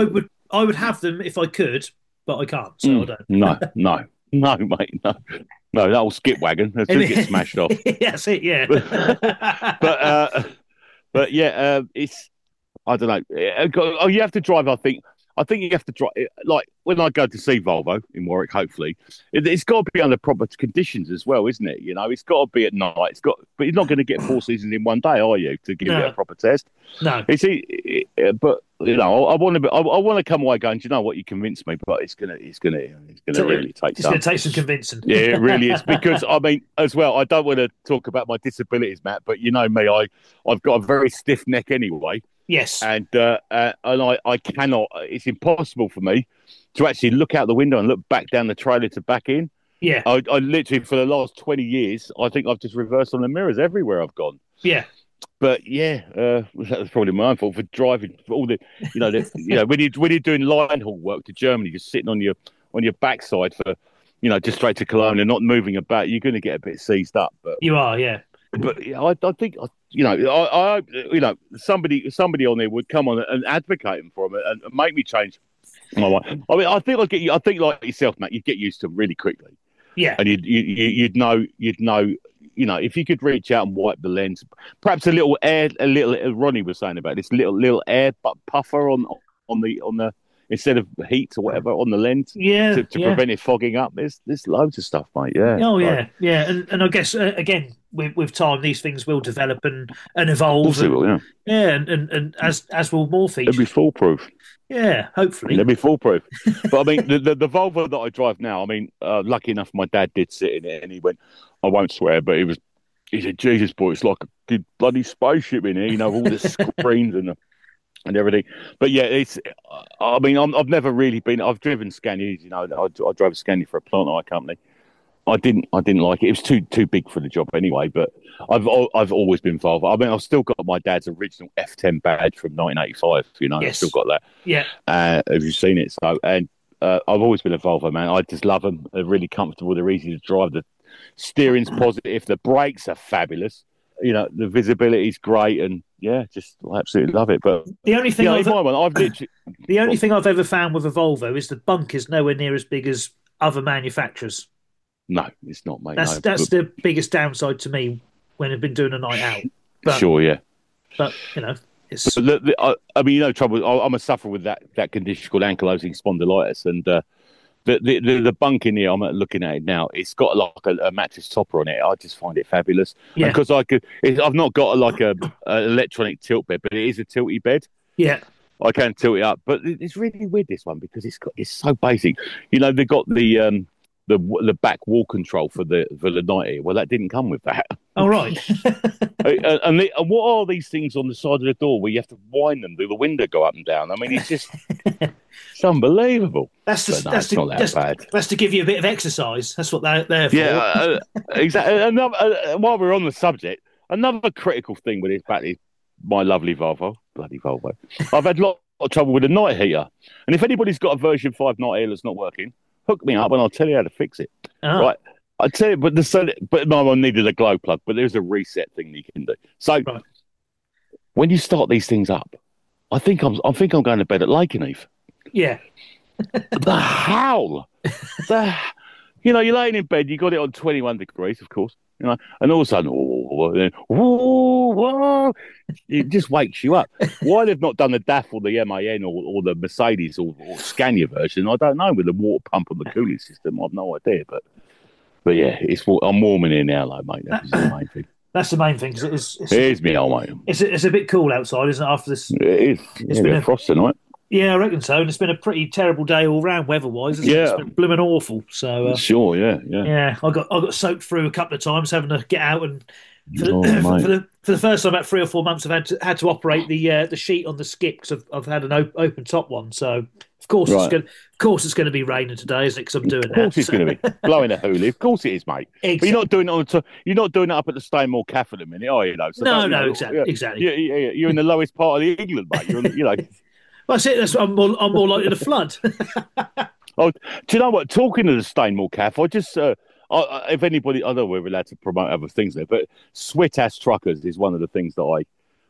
I would have them if I could, but I can't, so I don't. No, mate, no, that old skip wagon, that's going to get smashed off. That's it, yeah. but but yeah, it's I don't know. Oh, you have to drive. I think you have to drive. Like when I go to see Volvo in Warwick, hopefully, it's got to be under proper conditions as well, isn't it? You know, it's got to be at night. But you're not going to get 4 seasons in one day, are you? To give it a proper test. No. But you know, I want to. I want to come away going. Do you know what? You convinced me, but it's gonna really take. It's going to take some convincing. Yeah, it really is. Because I mean, as well, I don't want to talk about my disabilities, Matt, but you know me, I've got a very stiff neck anyway. Yes. And I cannot. It's impossible for me to actually look out the window and look back down the trailer to back in. Yeah. I literally for the last 20 years, I think I've just reversed on the mirrors everywhere I've gone. Yeah. But yeah, that was probably my own fault for driving for all the, when you're doing line haul work to Germany, just sitting on your backside for, just straight to Cologne and not moving about, you're going to get a bit seized up. But you are, yeah. But yeah, I think I somebody on there would come on and advocate for them and make me change my mind. I mean, I think like yourself, Matt, you'd get used to them really quickly. Yeah, and you'd know. If you could reach out and wipe the lens, perhaps a little Ronnie was saying about this little air puffer on the instead of heat or whatever on the lens, to prevent it fogging up. There's loads of stuff, mate. Yeah. Oh yeah, yeah, and I guess again with time these things will develop and evolve. Of course they will, yeah. Yeah, and as will more features. They'll be foolproof. Yeah, hopefully. They'll be foolproof. But I mean, the Volvo that I drive now, I mean, lucky enough, my dad did sit in it and he went, I won't swear, but he said, Jesus, boy, it's like a bloody spaceship in here, all the screens and everything. But yeah, I mean, I've never really been, I've driven Scanias, I drove a Scania for a plant hire company. I didn't like it. It was too big for the job anyway. But I've always been Volvo. I mean, I've still got my dad's original F10 badge from 1985. Yes. I've still got that. Yeah. Have you seen it? So I've always been a Volvo man. I just love them. They're really comfortable. They're easy to drive. The steering's positive. The brakes are fabulous. The visibility's great, and yeah, just I absolutely love it. But the only thing I've literally the only thing I've ever found with a Volvo is the bunk is nowhere near as big as other manufacturers. No, it's not, mate. That's the biggest downside to me when I've been doing a night out. But, sure, yeah. But it's. But I mean, trouble. I'm a sufferer with that condition called ankylosing spondylitis, and the bunk in here. I'm looking at it now. It's got like a mattress topper on it. I just find it fabulous. Yeah. Because I've not got like a electronic tilt bed, but it is a tilty bed. Yeah. I can tilt it up, but it's really weird this one because it's so basic. They've got the back wall control for the 90. Well, that didn't come with that. Oh, right. and what are these things on the side of the door where you have to wind them? Do the window go up and down? I mean, it's unbelievable. That's not that bad. That's to give you a bit of exercise. That's what they're there for. Yeah, exactly. While we're on the subject, another critical thing with this battery is my lovely Volvo, bloody Volvo. I've had a lot of trouble with the night heater. And if anybody's got a version 5 night heater that's not working, hook me up and I'll tell you how to fix it. Oh. Right. I tell you, but my one needed a glow plug, but there's a reset thing you can do. So when you start these things up, I think I'm going to bed at Lakenheath. Yeah. The howl. You're laying in bed, you got it on 21 degrees, of course, and all of a sudden, it just wakes you up. Why they've not done the DAF or the MAN or the Mercedes or Scania version, I don't know, with the water pump and the cooling system. I've no idea, but yeah, I'm warm in here now, though, mate. That's the main thing. That's the main thing. It is me, old mate. It's a bit cool outside, isn't it? After this, it is. It's been a frost tonight. Yeah, I reckon so. And it's been a pretty terrible day all round weather-wise. It's been blooming awful. So sure, yeah. Yeah, I got soaked through a couple of times having to get out and for the first time about 3 or 4 months, I've had to operate the sheet on the skip because I've had an open top one. So of course it's going to be raining today, isn't it? Because I'm doing that. Of course it's going to be blowing a hoolie. Of course it is, mate. Exactly. But you're not doing it on the top. You're not doing it up at the Stainmore Cafe at the minute, are you? No, exactly. You're in the lowest part of the England, mate. Well, that's it. I'm more likely to flood. Oh, do you know what? Talking to the Stainmore Cafe, I just if anybody, I know we're allowed to promote other things there, but Sweat Ass Truckers is one of the things that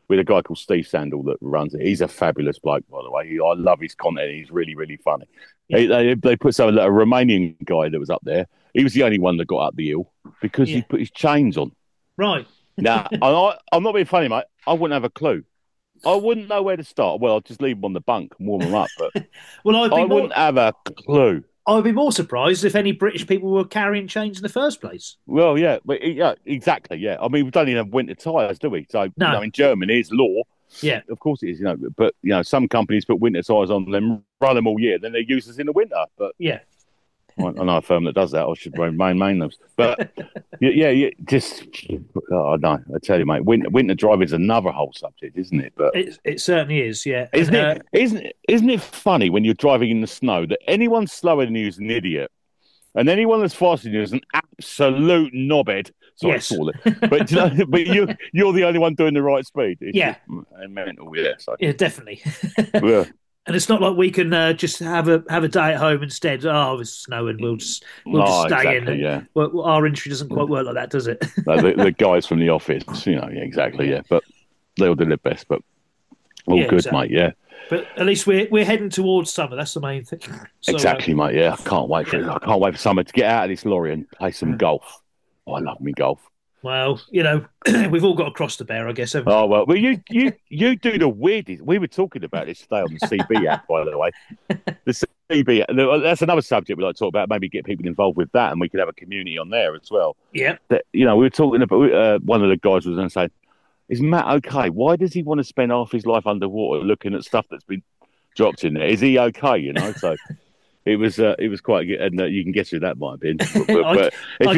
with a guy called Steve Sandall that runs it. He's a fabulous bloke, by the way. I love his content. He's really, really funny. Yeah. They put a Romanian guy that was up there. He was the only one that got up the hill because he Yeah. put his chains on. Right. Now, I'm not being funny, mate. I wouldn't have a clue. I wouldn't know where to start. Well, I'd just leave them on the bunk and warm them up. But Well, I wouldn't have a clue. I'd be more surprised if any British people were carrying chains in the first place. Well, yeah, exactly. Yeah, I mean, we don't even have winter tyres, do we? So, No. in Germany, it's law. Yeah. Of course it is, But some companies put winter tyres on them, run them all year, then they use us in the winter. But Yeah. I know a firm that does that. I should main those. But just I tell you, mate, winter driving is another whole subject, isn't it? But it certainly is. Yeah. isn't it funny when you're driving in the snow that anyone slower than you is an idiot, and anyone that's faster than you is an absolute knobhead. Sorry, Yes. call it. But but you're the only one doing the right speed. It's Yeah. just mental. Yeah. So. Yeah, definitely. Yeah. And it's not like we can just have a day at home instead. Oh, it's snowing. We'll just stay in. Yeah. Well, our industry doesn't quite work like that, does it? The guys from the office, exactly. Yeah, but they all do their best. But all good, exactly. Mate. Yeah. But at least we're heading towards summer. That's the main thing. So, exactly, mate. Yeah, I can't wait for it. I can't wait for summer to get out of this lorry and play some golf. Oh, I love me golf. Well, we've all got a cross to bear, I guess. Oh well, you do the weirdest. We were talking about this today on the CB app, by the way. The CB, that's another subject we like to talk about. Maybe get people involved with that, and we could have a community on there as well. Yeah. We were talking about one of the guys was going to say, "Is Matt okay? Why does he want to spend half his life underwater looking at stuff that's been dropped in there? Is he okay?" So. It was quite good, and you can guess who that might have been. But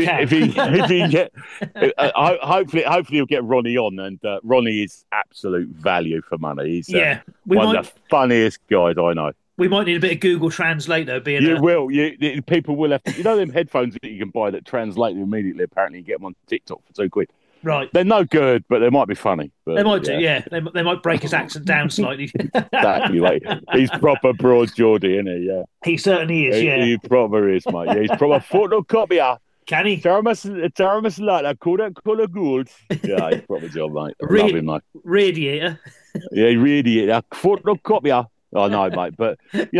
hopefully he'll get Ronnie on, and Ronnie is absolute value for money. He's one of the funniest guys I know. We might need a bit of Google Translate though. People will have to. Them headphones that you can buy that translate immediately. Apparently, you get them on TikTok for £2. Right. They're no good, but they might be funny. But, they might do, yeah. They might break his accent down slightly. Exactly, like, he's proper broad Geordie, isn't he? Yeah. He certainly is, yeah. He proper is, mate. Yeah, he's proper photocopier. Can he? Thermos like that, colour good. Yeah, he's proper job, mate. I love him, mate. Radiator. Yeah, radiator. Photocopier. I know, mate. But,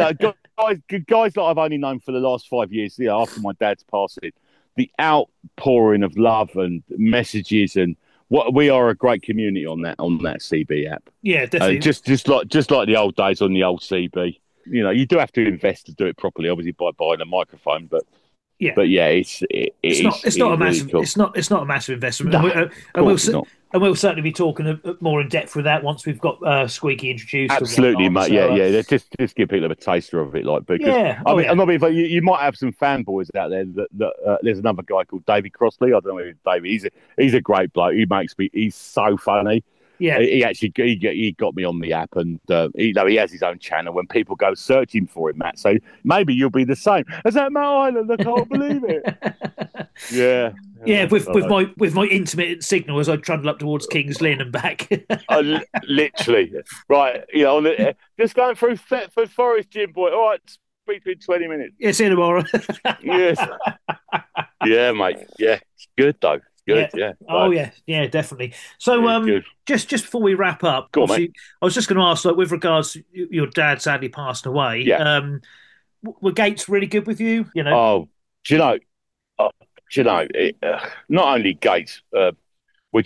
guys that I've only known for the last 5 years, after my dad's passing, the outpouring of love and messages, and what we are a great community on that CB app. Yeah, definitely. Just like the old days on the old CB. You do have to invest to do it properly, obviously by buying a microphone, but yeah, it's not a massive investment. And we'll certainly be talking more in depth with that once we've got Squeaky introduced. Absolutely, mate. Yeah. Just give people a taster of it, like, because I'm not being funny. You might have some fanboys out there that there's another guy called David Crossley. I don't know who David. He's a great bloke. He's so funny. Yeah, he got me on the app, and he has his own channel. When people go searching for him, Matt, so maybe you'll be the same. Is that Matt Island? I can't believe it. Yeah. Yeah, with my intermittent signal as I trundle up towards Kings Lynn and back. Literally, right? Just going through Thetford Forest, Jim boy. All right, speak in 20 minutes. Yeah, see you tomorrow. Yes. Yeah, mate. Yeah, it's good though. Good, yeah. Oh, yeah, definitely. So, just before we wrap up, go on, mate. I was just going to ask, like, with regards to your dad sadly passed away. Yeah. Were Gates really good with you? Oh, do you know? Not only Gates. We're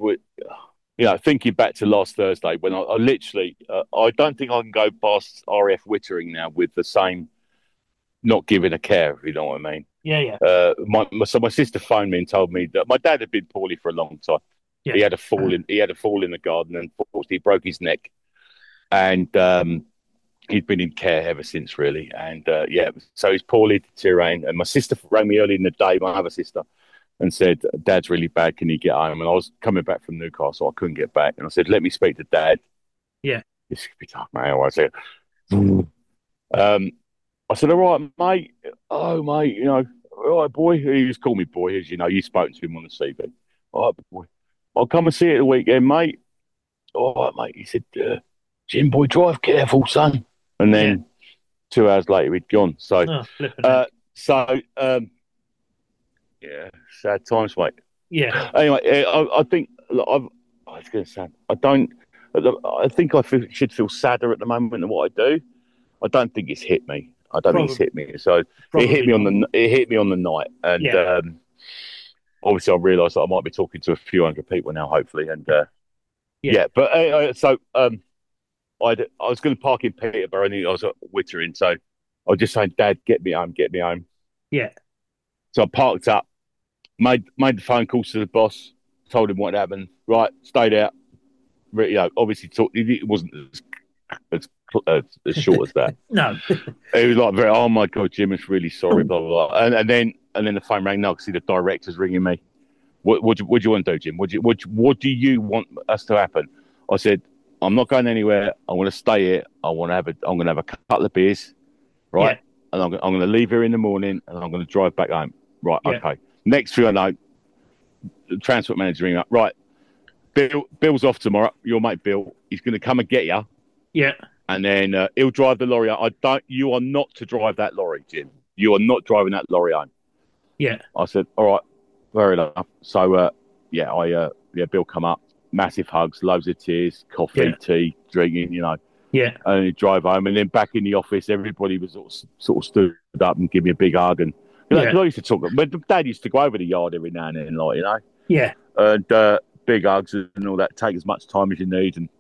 thinking back to last Thursday when I literally, I don't think I can go past RF Wittering now with the same not giving a care, if you know what I mean. Yeah. So my sister phoned me and told me that my dad had been poorly for a long time. Yeah. He had a fall in the garden, and unfortunately he broke his neck, and he'd been in care ever since, really. And so he's poorly deteriorating. And my sister rang me early in the day, my other sister, and said, "Dad's really bad. Can you get home?" And I was coming back from Newcastle, I couldn't get back, and I said, "Let me speak to Dad." Yeah, it's a bit tough, mate. I said, I said, "All right, mate. Oh, mate, all right, boy." He just called me boy, as you know. You've spoken to him on the CV. All right, boy. I'll come and see you at the weekend, mate. All right, mate. He said, "Jim, boy, drive careful, son." And then 2 hours later, he'd gone. So, sad times, mate. Yeah. Anyway, I think I was going to say, I don't. I think should feel sadder at the moment than what I do. I don't think it's hit me. I don't think it's Probably, hit me. So probably not. it hit me on the night, and Yeah, obviously I realised that I might be talking to a few hundred people now, hopefully, and yeah, yeah. But I was going to park in Peterborough, and I was at Wittering, so I was just saying, Dad, get me home, get me home. yeah, So I parked up, made the phone calls to the boss, told him what happened. Right, stayed out. Obviously, it wasn't as as short as that. no, It was like very, oh my God, Jim, it's really sorry, blah blah blah. And then the phone rang. Now I could see the director's ringing me. What do you want to do, Jim? What do you want us to happen? I said, I'm not going anywhere. I want to stay here. I'm going to have a couple of beers, right? yeah, And I'm going to leave here in the morning, and I'm going to drive back home. Right, yeah, okay. Next thing I know, the transport manager ring up. Right, Bill's off tomorrow. Your mate Bill, he's going to come and get you, yeah, and then he'll drive the lorry. You are not to drive that lorry, Jim. You are not driving that lorry home. yeah, I said, all right, fair enough. So Bill come up, massive hugs, loads of tears, coffee, yeah, tea, drinking, yeah, and he drive home. And then back in the office, everybody was sort of stood up and give me a big hug. And yeah, 'cause I used to talk, but Dad used to go over the yard every now and then, yeah, and big hugs and all that. Take as much time as you need, and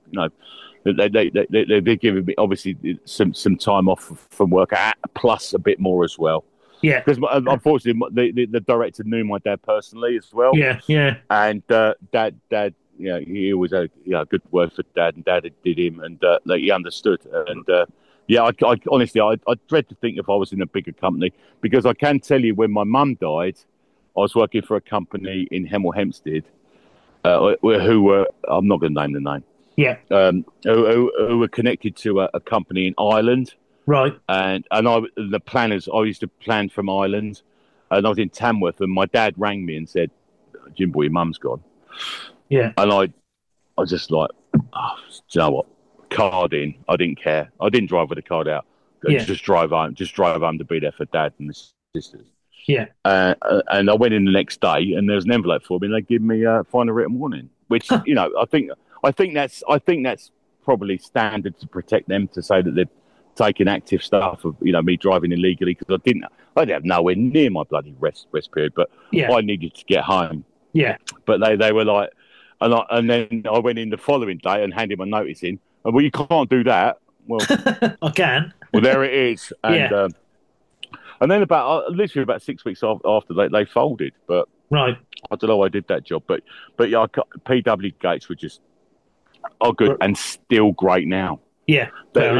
they're giving me obviously some time off from work, plus a bit more as well. yeah, Because unfortunately, the director knew my dad personally as well, yeah, yeah, and dad, he always had good word for Dad, and Dad did him, and he understood. And I honestly, I dread to think if I was in a bigger company, because I can tell you when my mum died, I was working for a company in Hemel Hempstead, who were, I'm not going to name the name, yeah, who were connected to a company in Ireland. right, And the planners, I used to plan from Ireland, and I was in Tamworth, and my dad rang me and said, Jimbo, your mum's gone. yeah, And I was just like, oh, do you know what? Card in. I didn't care. I didn't drive with the card out. yeah, Just drive home. Just drive home to be there for Dad and his sisters. yeah, And I went in the next day, and there was an envelope for me, and they give me a final written warning, which I think that's probably standard to protect them, to say that they've taken active stuff of me driving illegally, because I didn't have nowhere near my bloody rest period, but yeah, I needed to get home. yeah. But they were like, and then I went in the following day and handed my notice in. And well, you can't do that. Well, I can. well, there it is. And Yeah. And then literally about 6 weeks after they folded. But Right. I don't know why I did that job. But yeah, PW Gates were just good and still great now. Yeah. They're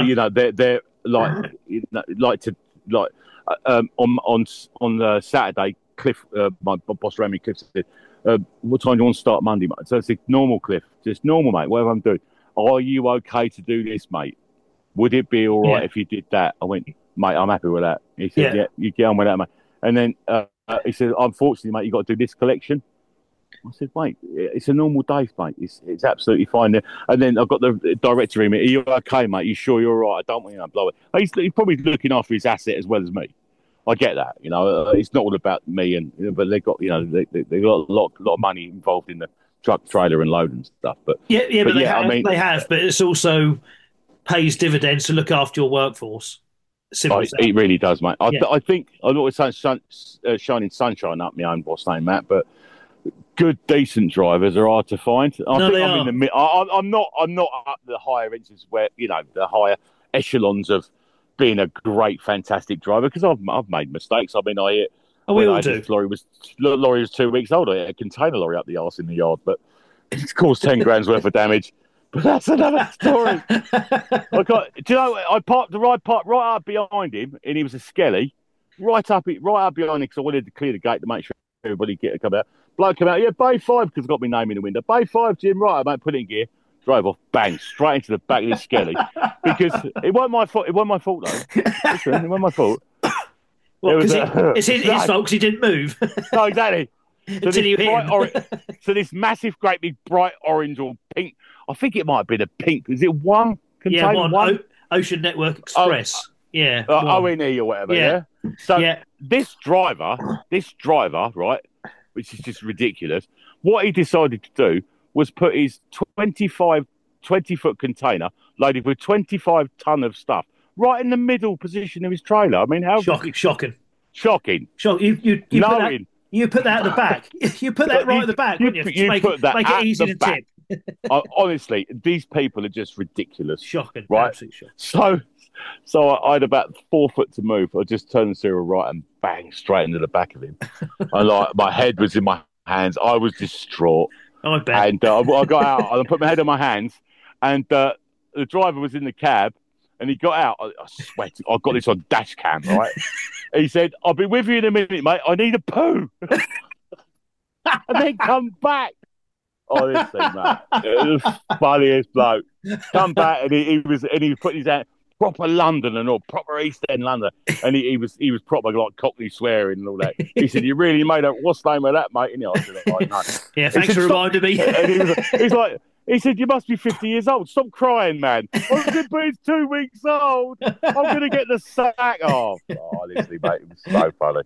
on Saturday, Cliff, my boss rang me. Cliff said, "What time do you want to start Monday, mate?" So I said, "Normal, Cliff, just normal, mate. Whatever I'm doing. Are you okay to do this, mate? Would it be all right if you did that?" I went, "Mate, I'm happy with that." He said, "Yeah, you get on with that, mate." And then he said, "Unfortunately, mate, you got to do this collection." I said, "Mate, it's a normal day, mate. It's absolutely fine." And then I've got the director in me. "Are you okay, mate? You sure you're all right? I don't want you to blow it." He's probably looking after his asset as well as me. I get that, it's not all about me, but they got, they got a lot of money involved in the truck, trailer, and load and stuff. But they have, but it's also pays dividends to look after your workforce. It really does, mate. I think I'm always saying shining sunshine up my own boss name, Matt, but good, decent drivers are hard to find. I'm not up the higher inches where the higher echelons of being a great, fantastic driver, because I've made mistakes. I mean, we all do. Lorry was 2 weeks old. I hit a container lorry up the arse in the yard, but it's caused 10 grand's worth of damage. But that's another story. Do you know? I parked right up behind him, and he was a skelly, right up behind him, because I wanted to clear the gate to make sure everybody come out. Bloke come out, yeah, Bay 5, because I've got my name in the window. Bay 5, Jim, right, mate, put it in gear. Drove off, bang, straight into the back of this skelly, because it wasn't my fault. It wasn't my fault, though. Listen, it wasn't my fault. Well, because it's his fault because he didn't move. No, exactly. So so this massive, great big bright orange or pink. I think it might have been a pink. Is it one container? Yeah, one. Ocean Network Express. ONE or whatever. Yeah. So this driver, right, which is just ridiculous. What he decided to do was put his 25 20-foot container loaded with 25 ton of stuff right in the middle position of his trailer. I mean, how Shocking. shocking. You put that at the back. You put that right at the back, wouldn't you? Make it easy to tip. Honestly, these people are just ridiculous. Shocking, right? Absolutely shocking. So I had about 4 foot to move. I just turned the steering right and bang straight into the back of him. And my head was in my hands. I was distraught. I bet. And I got out and I put my head on my hands. And the driver was in the cab. And he got out. I swear, I got this on dash cam, right? He said, "I'll be with you in a minute, mate. I need a poo." And then come back. Honestly, mate, it was funniest bloke. Come back and he was putting his hand proper London and all proper East End London, and he was proper like Cockney swearing and all that. He said, "You really made up. What's the name of that, mate?" And I said, "Oh, no." Yeah, thanks for reminding me. And he said, "You must be 50 years old. Stop crying, man." I said, "But it's 2 weeks old. I'm going to get the sack." Oh, honestly, mate, it was so funny.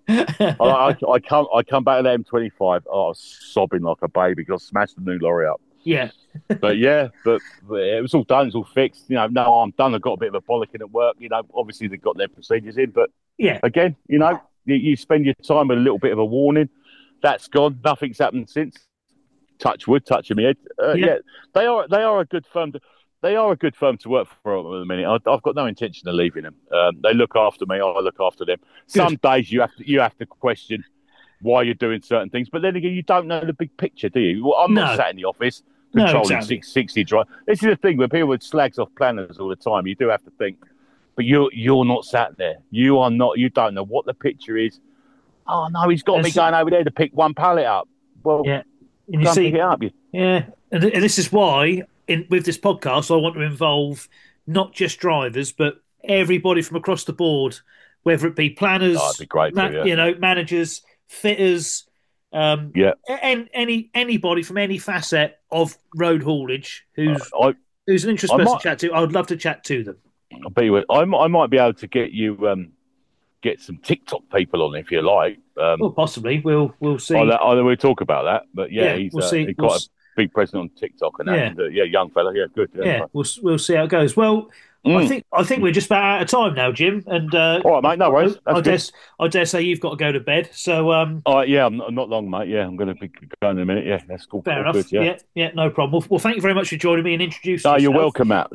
I come back to the M25. I was sobbing like a baby because I smashed the new lorry up. Yeah. But it was all done. It's all fixed. You know, no, I'm done. I got a bit of a bollocking at work. You know, obviously they've got their procedures in. But yeah, again, you know, you spend your time with a little bit of a warning. That's gone. Nothing's happened since. Touch wood, touching my head. Yeah, they are a good firm. They are a good firm to work for at the minute. I've got no intention of leaving them. They look after me. I look after them. Good. Some days you have to question why you're doing certain things, but then again, you don't know the big picture, do you? Well, I'm not sat in the office controlling 660 drive. This is the thing when people with slags off planners all the time. You do have to think, but you're not sat there. You are not. You don't know what the picture is. Oh no, he's got me going over there to pick one pallet up. Well, yeah. And you see, and this is why with this podcast I want to involve not just drivers but everybody from across the board, whether it be planners, that'd be great managers, fitters, and anybody from any facet of road haulage who's an interesting person to chat to. I would love to chat to them. I'll be with. I might be able to get you. Get some TikTok people on if you like. Well, possibly. We'll see. We'll talk about that. But he's he's got a big presence on TikTok and that. And, young fella. Yeah, good. Yeah, we'll see how it goes. Well, I think we're just about out of time now, Jim. And all right, mate. No worries. I dare say you've got to go to bed. So I'm not long, mate. Yeah, I'm going to be going in a minute. Yeah, that's cool. Fair enough. Good, yeah, no problem. Well, thank you very much for joining me and introducing yourself. You're welcome, Matt.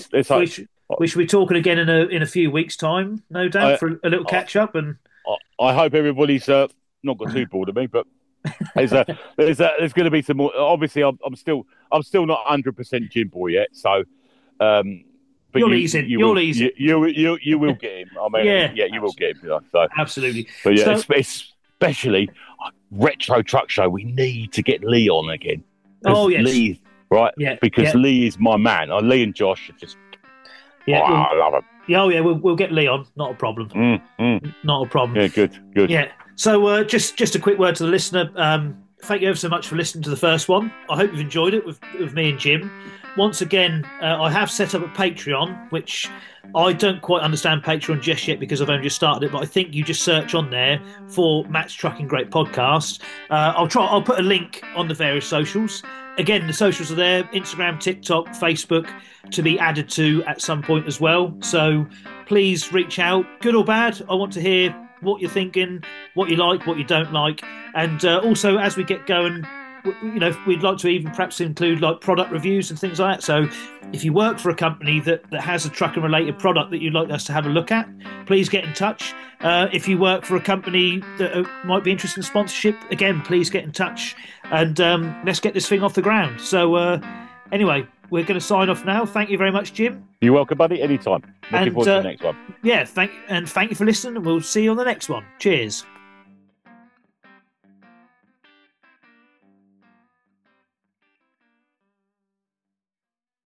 We should be talking again in a few weeks' time, no doubt, for a little catch up. And I hope everybody's not got too bored of me, but there's going to be some more. Obviously, I'm still not 100% Jim Boy yet, so. But you'll ease in. You'll ease. You will get him. I mean, you will get him. You know, so absolutely. But especially retro truck show. We need to get Lee on again. Oh yes, Lee, right? Yeah, because Lee is my man. Lee and Josh are just. Yeah, I love him. Yeah, we'll get Lee on. Not a problem. Not a problem. Yeah, good. Yeah. So just a quick word to the listener. Thank you ever so much for listening to the first one. I hope you've enjoyed it with me and Jim. Once again, I have set up a Patreon, which I don't quite understand Patreon just yet because I've only just started it, but I think you just search on there for Matt's Trucking Great Podcast. I'll put a link on the various socials. Again, the socials are there, Instagram, TikTok, Facebook, to be added to at some point as well. So please reach out, good or bad. I want to hear what you're thinking, what you like, what you don't like. And also, as we get going, we'd like to even perhaps include like product reviews and things like that. So if you work for a company that has a trucking related product that you'd like us to have a look at, please get in touch. If you work for a company that might be interested in sponsorship, again, please get in touch and let's get this thing off the ground. So anyway, we're going to sign off now. Thank you very much, Jim. You're welcome, buddy. Anytime. Looking forward to the next one. Yeah, thank you for listening, and we'll see you on the next one. Cheers.